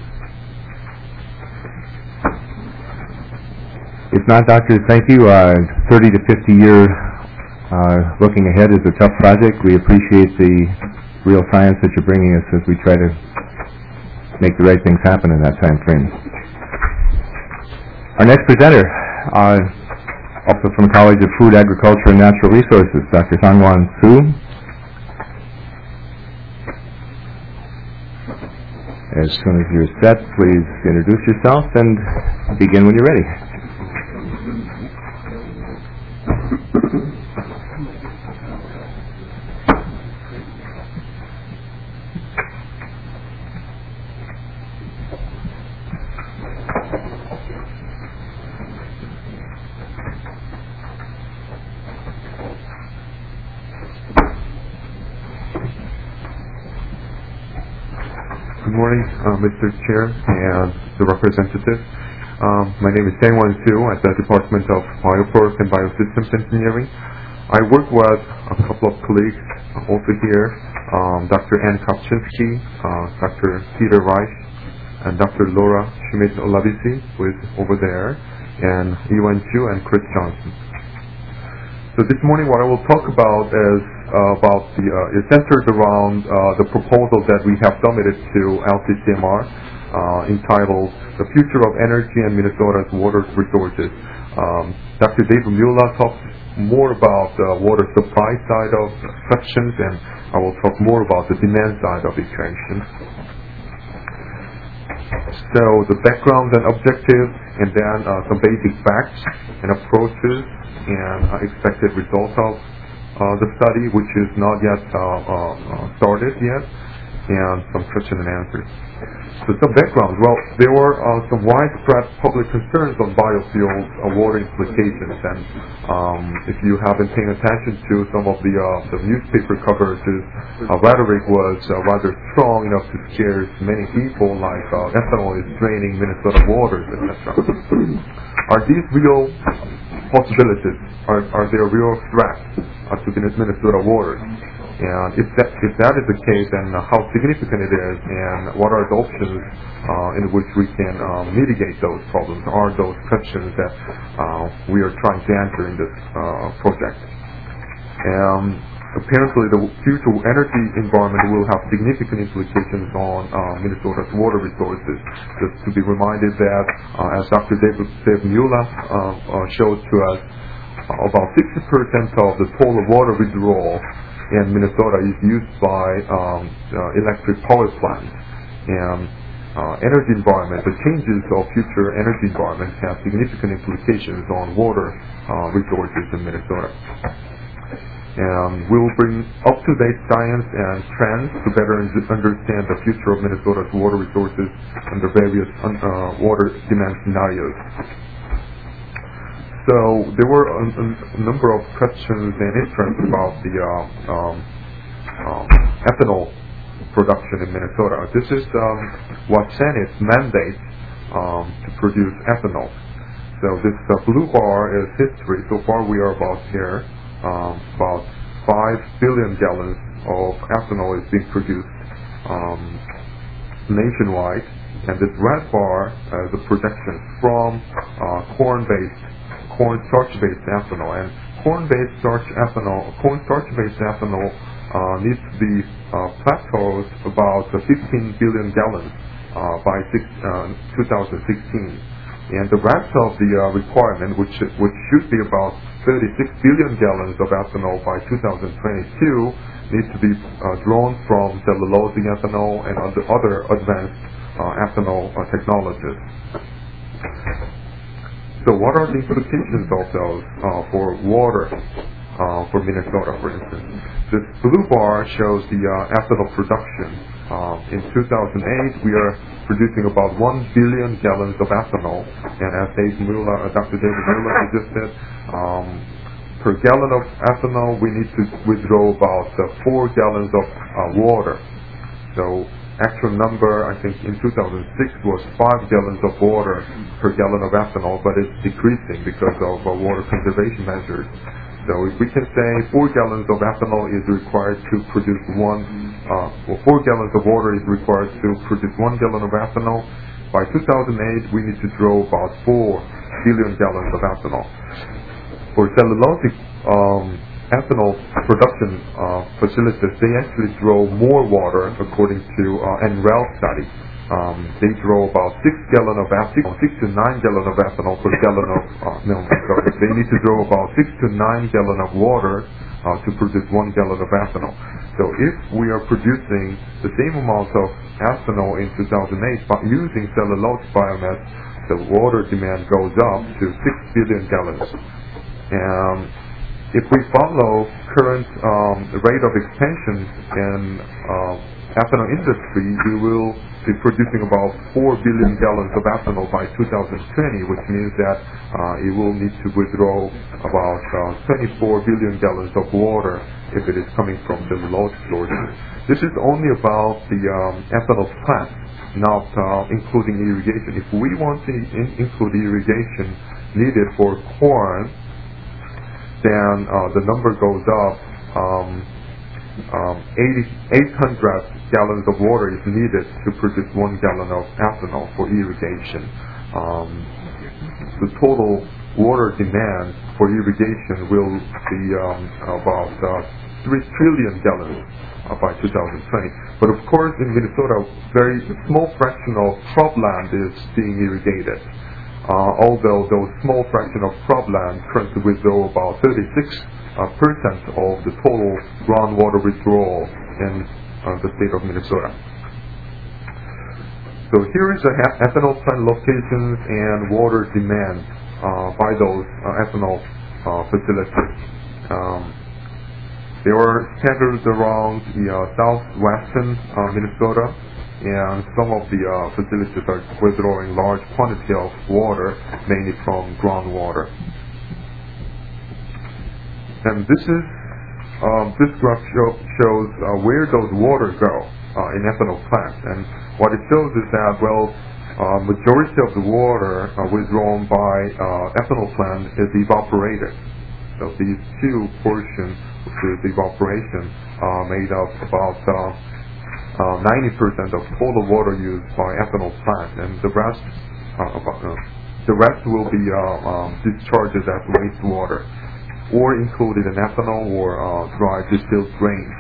If not, Doctor, thank you. Uh, thirty to fifty year uh, looking ahead is a tough project. We appreciate the real science that you're bringing us as we try to make the right things happen in that time frame. Our next presenter, uh, also from College of Food, Agriculture, and Natural Resources, Doctor Sangwon Su. As soon as you're set, please introduce yourself and begin when you're ready. Good morning, uh, Mister Chair and the representative. Um, my name is Sangwon Su at the Department of Bioproduct and Biosystems Engineering. I work with a couple of colleagues also here, um, Doctor Ann Kopczynski, uh, Doctor Peter Reich, and Doctor Laura Schmidt-Olavisi, who is over there, and Yuan Chu and Chris Johnson. So this morning what I will talk about is uh, about the, uh, is centered around uh, the proposal that we have submitted to L C C M R uh, entitled The Future of Energy and Minnesota's Water Resources. Um, Doctor David Mueller talks more about the water supply side of questions, and I will talk more about the demand side of extraction. So the background and objectives, and then uh, some basic facts and approaches and uh, expected results of uh, the study, which is not yet uh, uh, started yet, and some question and answers. So some background. Well, there were uh, some widespread public concerns on biofuels uh, water implications, and um, if you have been paying attention to some of the, uh, the newspaper coverages, uh, rhetoric was uh, rather strong enough to scare many people, like uh, ethanol is draining Minnesota waters, et cetera. Are these real possibilities? Are, are there real threats uh, to Minnesota waters? And if that, if that is the case, then uh, how significant it is, and what are the options uh, in which we can uh, mitigate those problems, are those questions that uh, we are trying to answer in this uh, project. And apparently the future energy environment will have significant implications on uh, Minnesota's water resources. Just to be reminded that, uh, as Doctor David, Dave Mueller uh, uh, showed to us, uh, about sixty percent of the total water withdrawal in Minnesota is used by um, uh, electric power plants. And uh, energy environment, the changes of future energy environment have significant implications on water uh, resources in Minnesota. And we will bring up-to-date science and trends to better understand the future of Minnesota's water resources under various uh, water demand scenarios. So there were a, a number of questions and interest about the uh, um, um, ethanol production in Minnesota. This is um, what Senate mandates um, to produce ethanol. So this uh, blue bar is history. So far we are about here, um, about five billion gallons of ethanol is being produced um, nationwide. And this red bar is a projection from uh, corn-based corn starch-based ethanol, and corn-based starch ethanol, corn starch-based ethanol uh, needs to be uh, plateaued about uh, fifteen billion gallons uh, by six, uh, two thousand sixteen, and the rest of the uh, requirement, which which should be about thirty-six billion gallons of ethanol by two thousand twenty-two, needs to be uh, drawn from cellulose ethanol and other, other advanced uh, ethanol uh, technologies. So what are the implications of those uh, for water uh, for Minnesota, for instance? This blue bar shows the uh, ethanol production Um, in two thousand eight, we are producing about one billion gallons of ethanol, and as Dave Mueller, uh, Doctor David Mueller suggested, um, per gallon of ethanol, we need to withdraw about uh, four gallons of uh, water. So actual number, I think in two thousand six was five gallons of water per gallon of ethanol, but it's decreasing because of uh, water conservation measures. So if we can say four gallons of ethanol is required to produce one, uh, well, four gallons of water is required to produce one gallon of ethanol, by two thousand eight we need to draw about four billion gallons of ethanol. For cellulosic um, ethanol production uh, facilities, they actually draw more water according to uh, N R E L study. Um, they draw about six gallon of ethanol, six to nine gallon of ethanol per gallon of uh, no, sorry, they need to draw about six to nine gallon of water uh, to produce one gallon of ethanol. So if we are producing the same amount of ethanol in two thousand eight by using cellulose biomass, the water demand goes up to six billion gallons. And if we follow current um, rate of expansion in uh, ethanol industry, we will be producing about four billion gallons of ethanol by two thousand twenty, which means that uh, it will need to withdraw about uh, twenty-four billion gallons of water if it is coming from cellulose sources. This is only about the um, ethanol plant, not uh, including irrigation. If we want to in- include irrigation needed for corn, then uh, the number goes up. Um, um, eight hundred gallons of water is needed to produce one gallon of ethanol for irrigation. Um, the total water demand for irrigation will be um, about uh, three trillion gallons uh, by two thousand twenty. But of course, in Minnesota, very small fraction of cropland is being irrigated. Uh, although those small fraction of cropland currently withdraw about thirty-six uh, percent of the total groundwater withdrawal in uh, the state of Minnesota. So here is the ha- ethanol plant locations and water demand uh, by those uh, ethanol uh, facilities. Um, they were scattered around the uh, southwestern uh, Minnesota, and some of the uh, facilities are withdrawing large quantity of water, mainly from groundwater. And this is um, this graph show, shows uh, where those water go uh, in ethanol plants. And what it shows is that, well, uh, majority of the water uh, withdrawn by uh, ethanol plant is evaporated. So these two portions, which is evaporation, uh, made up about uh, uh, ninety percent of total water used by ethanol plant, and the rest, uh, about, uh, the rest will be uh, um, discharged as wastewater, or included in ethanol or uh, dry distilled grains.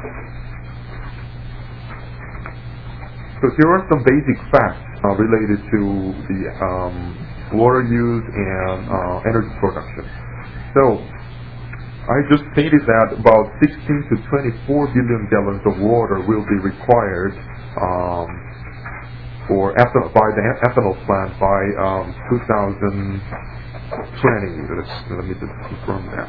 So here are some basic facts uh, related to the um, water use and uh, energy production. So I just stated that about sixteen to twenty-four billion gallons of water will be required um, for ethanol, by the ethanol plant by um, two thousand twenty. Let's, let me just confirm that.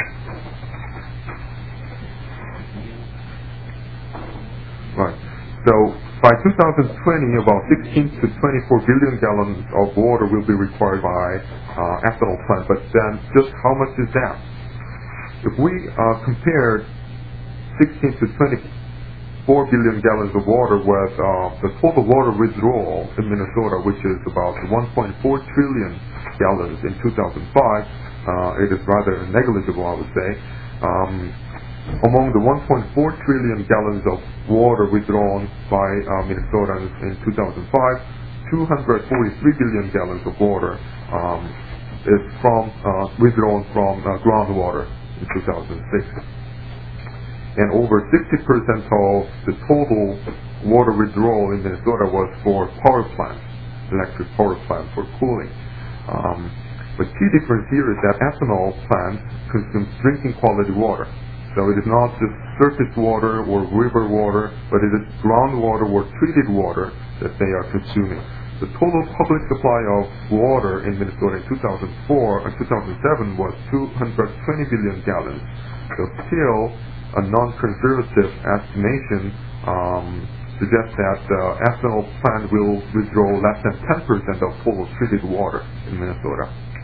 Right. So by two thousand twenty, about sixteen to twenty-four billion gallons of water will be required by uh, ethanol plant. But then, just how much is that? If we uh, compared sixteen to twenty-four billion gallons of water with uh, the total water withdrawal in Minnesota, which is about one point four trillion gallons in two thousand five, uh, it is rather negligible, I would say. Um, among the one point four trillion gallons of water withdrawn by uh, Minnesota in two thousand five, two hundred forty-three billion gallons of water um, is from uh, withdrawn from uh, groundwater in two thousand six. And over sixty percent of the total water withdrawal in Minnesota was for power plants, electric power plants for cooling. Um, but key difference here is that ethanol plants consume drinking quality water. So it is not just surface water or river water, but it is groundwater or treated water that they are consuming. The total public supply of water in Minnesota in two thousand four and two thousand seven was two hundred twenty billion gallons. So still a non-conservative estimation um, suggests that the ethanol plant will withdraw less than ten percent of total treated water in Minnesota.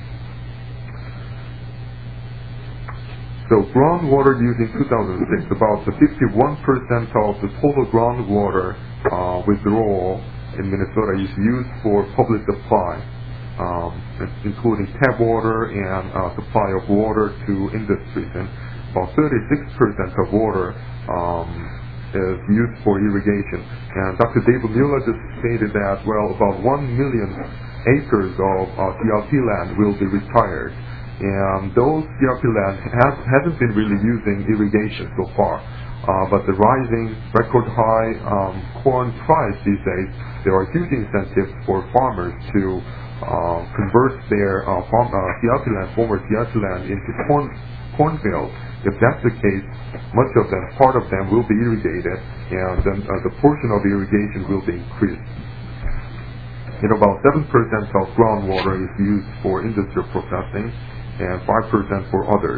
So groundwater use in two thousand six, about fifty-one percent of the total groundwater uh, withdrawal in Minnesota is used for public supply, um, including tap water and uh, supply of water to industries. And about thirty-six percent of water um, is used for irrigation. And Doctor David Mueller just stated that, well, about one million acres of uh, C R P land will be retired. And those C R P land has, hasn't been really using irrigation so far. Uh, but the rising record high um, corn price these days, there are huge incentives for farmers to uh, convert their uh, farm, uh, C R P land, former C R P land, into corn cornfields. If that's the case, much of them, part of them will be irrigated, and then uh, the portion of irrigation will be increased. You know, about seven percent of groundwater is used for industrial processing, and five percent for others.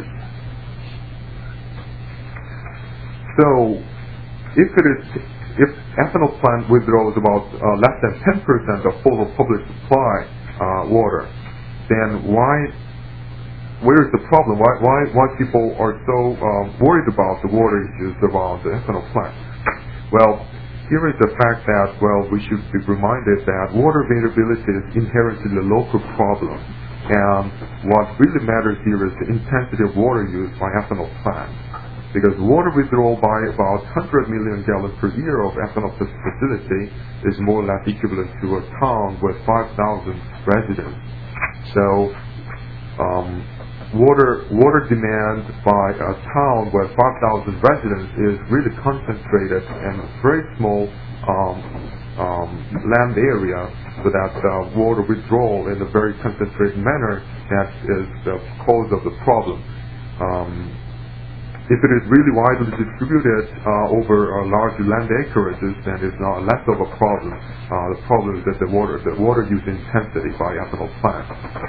So, if it is, if ethanol plant withdraws about uh, less than ten percent of total public supply uh, water, then why? Where is the problem? Why why why people are so um, worried about the water issues around the ethanol plant? Well, here is the fact that, well, we should be reminded that water availability is inherently a local problem. And what really matters here is the intensity of water use by ethanol plants. Because water withdrawal by about one hundred million gallons per year of ethanol facility is more or less equivalent to a town with five thousand residents. So, um, water water demand by a town with five thousand residents is really concentrated in a very small um, um, land area, so that uh, water withdrawal in a very concentrated manner, that is the cause of the problem. Um, if it is really widely distributed uh, over uh, large land acreages, then it's not less of a problem. Uh, the problem is that the water the water use intensity by ethanol plants.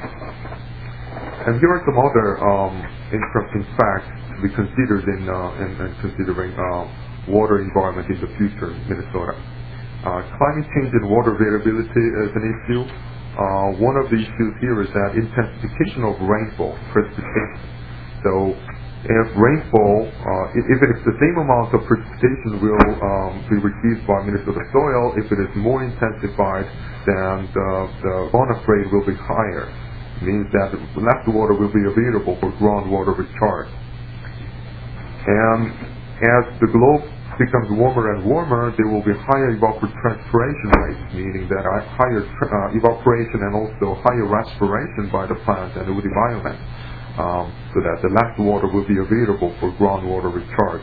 And here are some other um, interesting facts to be considered in, uh, in, in considering uh, water environment in the future in Minnesota. Uh, climate change and water availability is an issue. Uh, one of the issues here is that intensification of rainfall, precipitation. So, if rainfall, uh, if it is the same amount of precipitation will um, be received by Minnesota soil, if it is more intensified, then the, the runoff rate will be higher. Means that less water will be available for groundwater recharge. And as the globe becomes warmer and warmer, there will be higher evapotranspiration rates, meaning that higher uh, evaporation and also higher respiration by the plants and the environment, um, so that the less water will be available for groundwater recharge.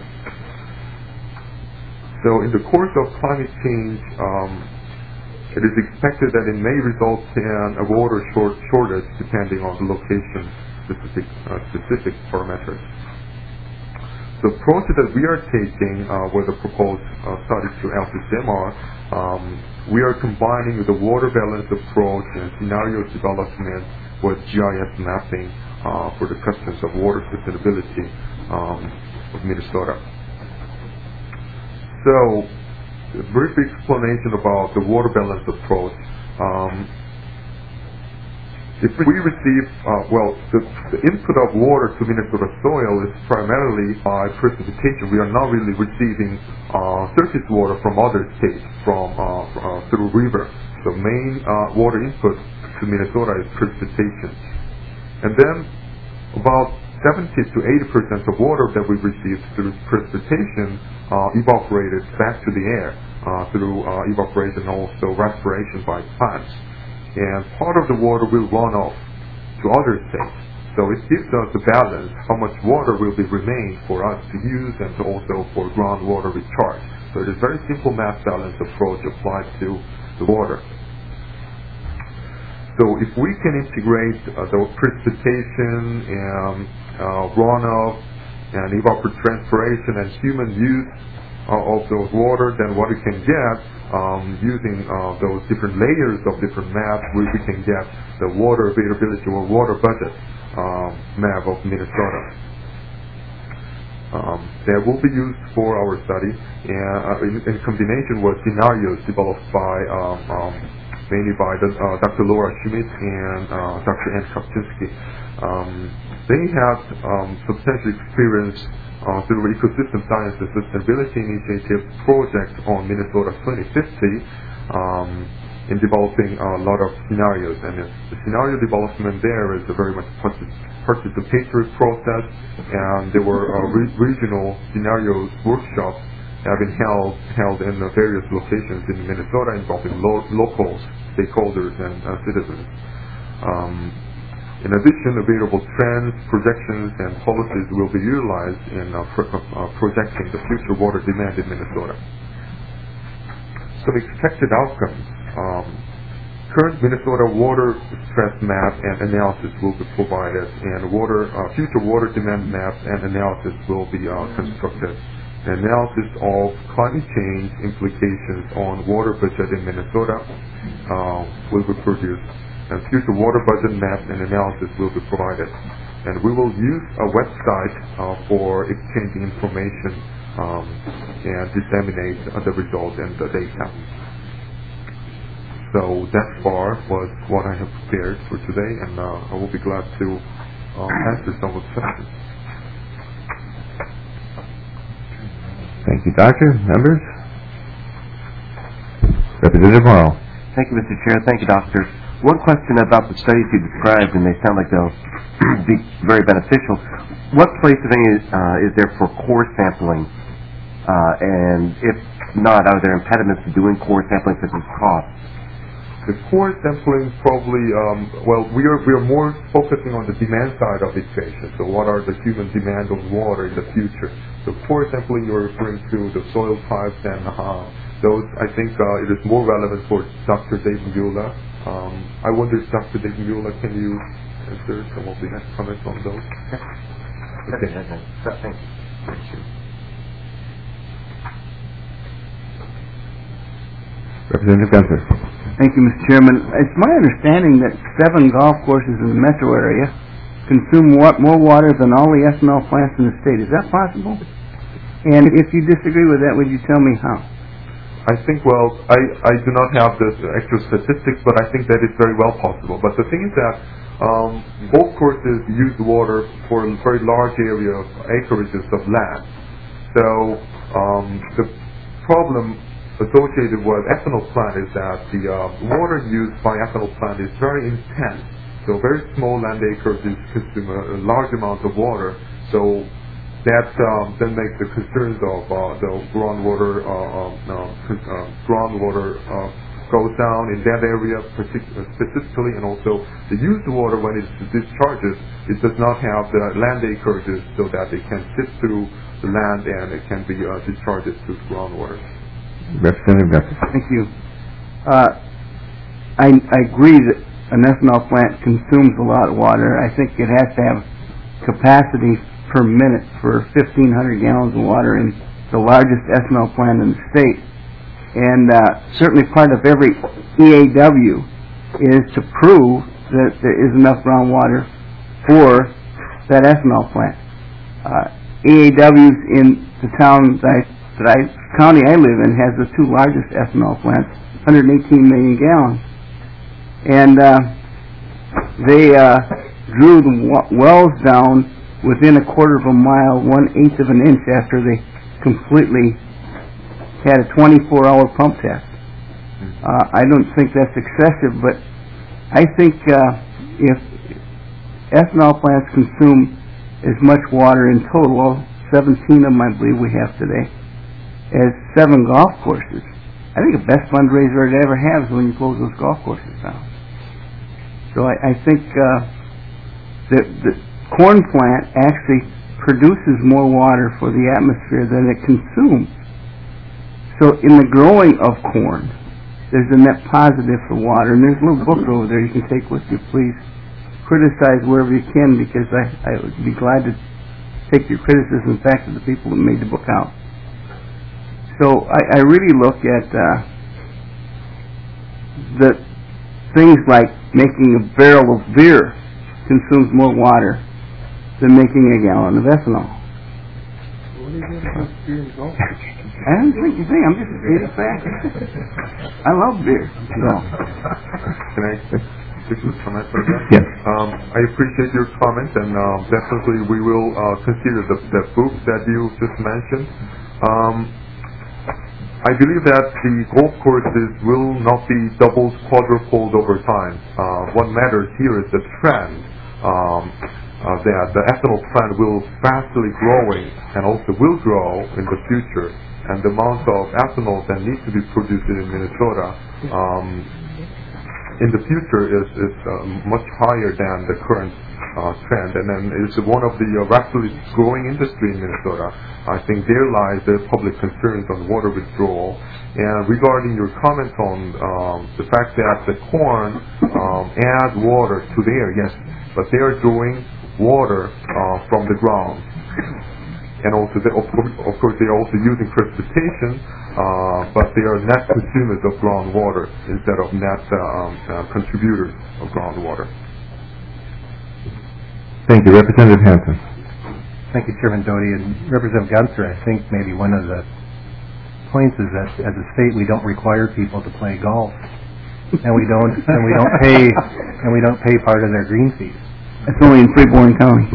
So in the course of climate change, um, it is expected that it may result in a water short shortage depending on the location specific uh, specific parameters. The approach that we are taking uh, with the proposed uh, study to L C C M R, um, we are combining the water balance approach and scenario development with G I S mapping uh, for the questions of water sustainability um, of Minnesota. So, a brief explanation about the water balance approach. Um, if we receive, uh, well, the, the input of water to Minnesota soil is primarily by precipitation. We are not really receiving uh, surface water from other states, from uh, uh, through river. The main uh, water input to Minnesota is precipitation, and then about seventy to eighty percent of water that we receive through precipitation uh, evaporated back to the air uh, through uh, evaporation and also respiration by plants. And part of the water will run off to other states. So it gives us a balance, how much water will be remain for us to use and to also for groundwater recharge. So it is a very simple mass balance approach applied to the water. So if we can integrate uh, the precipitation and uh, runoff and evapotranspiration and human use uh, of those water, then what we can get um, using uh, those different layers of different maps, we, we can get the water availability or water budget uh, map of Minnesota. um, that will be used for our study, and uh, in, in combination with scenarios developed by um, um, mainly by the, uh, Doctor Laura Schmidt and uh, Doctor Ann Kopczynski. Um, they have um, substantial experience uh, through Ecosystem Sciences Sustainability Initiative project on Minnesota twenty fifty. Um, in developing a lot of scenarios, and the scenario development there is a very much participatory process, and there were uh, re- regional scenarios workshops have been held held in uh, various locations in Minnesota involving lo- local stakeholders and uh, citizens. Um, in addition, available trends, projections, and policies will be utilized in uh, pro- uh, projecting the future water demand in Minnesota. Some expected outcomes. Um, current Minnesota water stress map and analysis will be provided, and water uh, future water demand maps and analysis will be uh, constructed. An analysis of climate change implications on water budget in Minnesota uh, will be produced, and future water budget maps and analysis will be provided. And we will use a website uh, for exchanging information um, and disseminate uh, the results and the data. So that far was what I have prepared for today, and uh, I will be glad to uh, answer some of the questions. Thank you, Doctor. Members? Representative Morrow. Thank you, Mister Chair. Thank you, Doctor. One question about the studies you described, and they sound like they'll be very beneficial. What place, if any, uh, is there for core sampling? Uh, and if not, are there impediments to doing core sampling such as cost? The core sampling probably, um, well, we are we are more focusing on the demand side of the equation. So what are the human demand of water in the future? So core sampling, you're referring to the soil types, and uh, those, I think uh, it is more relevant for Doctor Dave Mueller. Um, I wonder if Doctor Dave Mueller, can you answer some of the comments on those? Okay. Thank you. Representative Gunther. Thank you, Mister Chairman. It's my understanding that seven golf courses in the metro area consume wa- more water than all the ethanol plants in the state. Is that possible? And if you disagree with that, would you tell me how? I think, well, I, I do not have the actual statistics, but I think that is very well possible. But the thing is that um, golf courses use water for a very large area of acreages of land. So um, the problem associated with ethanol plant is that the uh, water used by ethanol plant is very intense. So very small land acreages consume a, a large amount of water. So that um, then makes the concerns of uh, the groundwater uh, uh, uh, groundwater uh, goes down in that area partic- specifically, and also the used water when it discharges, it does not have the land acreages so that it can sit through the land and it can be uh, discharged to groundwater. Representative Guthrie. Thank you. Uh, I, I agree that an ethanol plant consumes a lot of water. I think it has to have capacity per minute for fifteen hundred gallons of water in the largest ethanol plant in the state. And uh, certainly part of every E A W is to prove that there is enough groundwater for that ethanol plant. Uh, E A Ws in the town that I that I, county I live in has the two largest ethanol plants, one hundred eighteen million gallons. And uh, they uh, drew the wa- wells down within a quarter of a mile, one-eighth of an inch after they completely had a twenty-four hour pump test. Uh, I don't think that's excessive, but I think uh, if ethanol plants consume as much water in total, seventeen of them I believe we have today, as seven golf courses, I think the best fundraiser it ever has when you close those golf courses down. So I, I think uh, that the corn plant actually produces more water for the atmosphere than it consumes. So in the growing of corn, there's a net positive for water, and there's a little book over there you can take with you. Please criticize wherever you can, because I, I would be glad to take your criticism back to the people that made the book out. So I, I really look at uh, the things like making a barrel of beer consumes more water than making a gallon of ethanol. I don't drink the thing. I'm just a beta fat. I love beer. So. Can I take a comment for that? Yes. Um, I appreciate your comment, and um, definitely we will uh, consider the, the book that you just mentioned. Um, I believe that the golf courses will not be doubled, quadrupled over time. Uh, what matters here is the trend. Um, uh, that the ethanol plant will fastly growing and also will grow in the future. And the amount of ethanol that needs to be produced in Minnesota um, in the future is, is uh, much higher than the current uh, trend. And then it's one of the uh, rapidly growing industry in Minnesota. I think there lies the public concerns on water withdrawal. And regarding your comment on um, the fact that the corn um, add water to the air, yes, but they are drawing water uh, from the ground. And also, they, of, course, of course, they are also using precipitation, uh, but they are net consumers of groundwater instead of net uh, um, uh, contributors of groundwater. Thank you. Representative Hansen. Thank you, Chairman Doty. And Representative Gunther, I think maybe one of the points is that as a state we don't require people to play golf, and we don't and we don't pay and we don't pay part of their green fees. It's only in Freeborn County.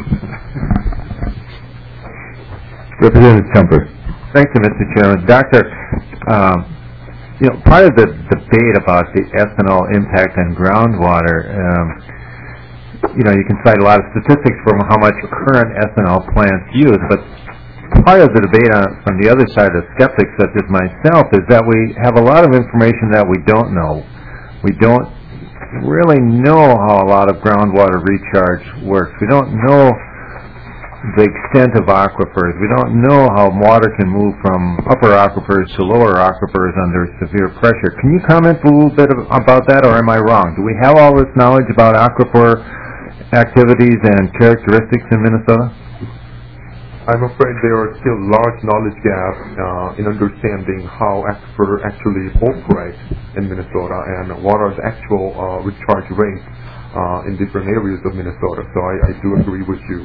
Representative Kemper. Thank you, Mister Chairman. Doctor, um, you know, part of the debate about the ethanol impact on groundwater, um, you know, you can cite a lot of statistics from how much current ethanol plants use, but part of the debate on, from the other side of skeptics, such as myself, is that we have a lot of information that we don't know. We don't really know how a lot of groundwater recharge works. We don't know the extent of aquifers. We don't know how water can move from upper aquifers to lower aquifers under severe pressure. Can you comment a little bit about that, or am I wrong? Do we have all this knowledge about aquifer activities and characteristics in Minnesota? I'm afraid there are still large knowledge gaps uh, in understanding how aquifer actually operates in Minnesota and what are the actual uh, recharge rates uh, in different areas of Minnesota. So I, I do agree with you.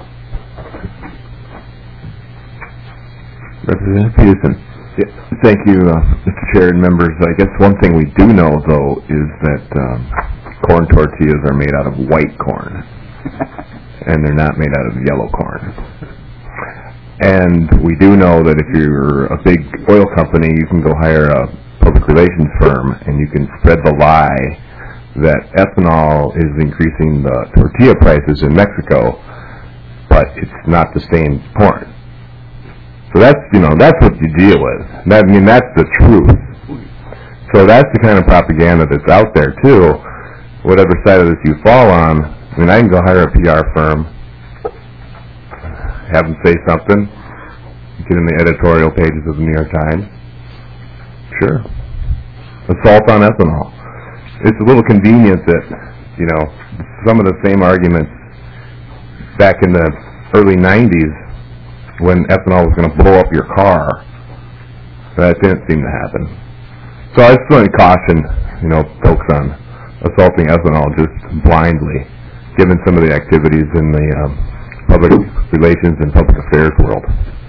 Representative Peterson. Yeah, thank you, uh, Mister Chair and members. I guess one thing we do know, though, is that um, corn tortillas are made out of white corn, and they're not made out of yellow corn. And we do know that if you're a big oil company, you can go hire a public relations firm and you can spread the lie that ethanol is increasing the tortilla prices in Mexico, but it's not the same corn. So that's, you know, that's what you deal with. That, I mean, that's the truth. So that's the kind of propaganda that's out there, too. Whatever side of this you fall on, I mean, I can go hire a P R firm, have them say something, get in the editorial pages of the New York Times. Sure. Assault on ethanol. It's a little convenient that, you know, some of the same arguments back in the early nineties when ethanol was going to blow up your car, that didn't seem to happen. So I just want to caution, you know, folks on assaulting ethanol just blindly, given some of the activities in the um, public relations and public affairs world.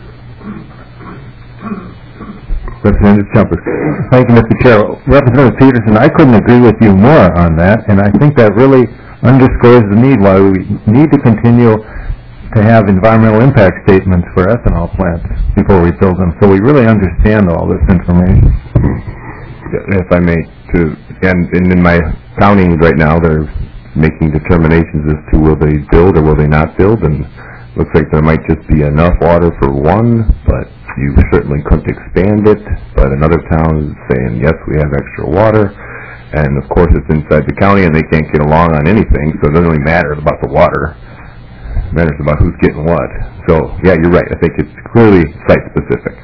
Representative Kemper. Thank you, Mister Chair. Representative Peterson, I couldn't agree with you more on that, and I think that really underscores the need why we need to continue to have environmental impact statements for ethanol plants before we build them, so we really understand all this information. If I may, to and, and in my county right now, they're making determinations as to will they build or will they not build, and looks like there might just be enough water for one, but you certainly couldn't expand it. But another town is saying, yes, we have extra water, and of course it's inside the county and they can't get along on anything, so it doesn't really matter about the water. It matters about who's getting what. So, yeah, you're right. I think it's clearly site-specific.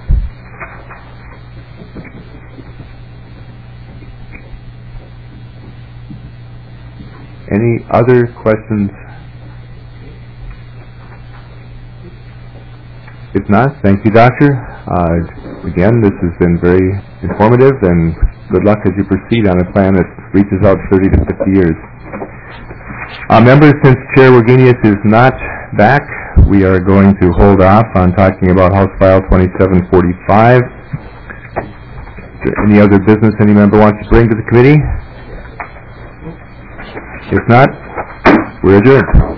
Any other questions? If not, thank you, Doctor. Uh, again, this has been very informative, and good luck as you proceed on a plan that reaches out thirty to fifty years. Uh, members, since Chair Wagenius is not back, we are going to hold off on talking about House File twenty-seven forty-five. Is there any other business any member wants to bring to the committee? If not, we're adjourned.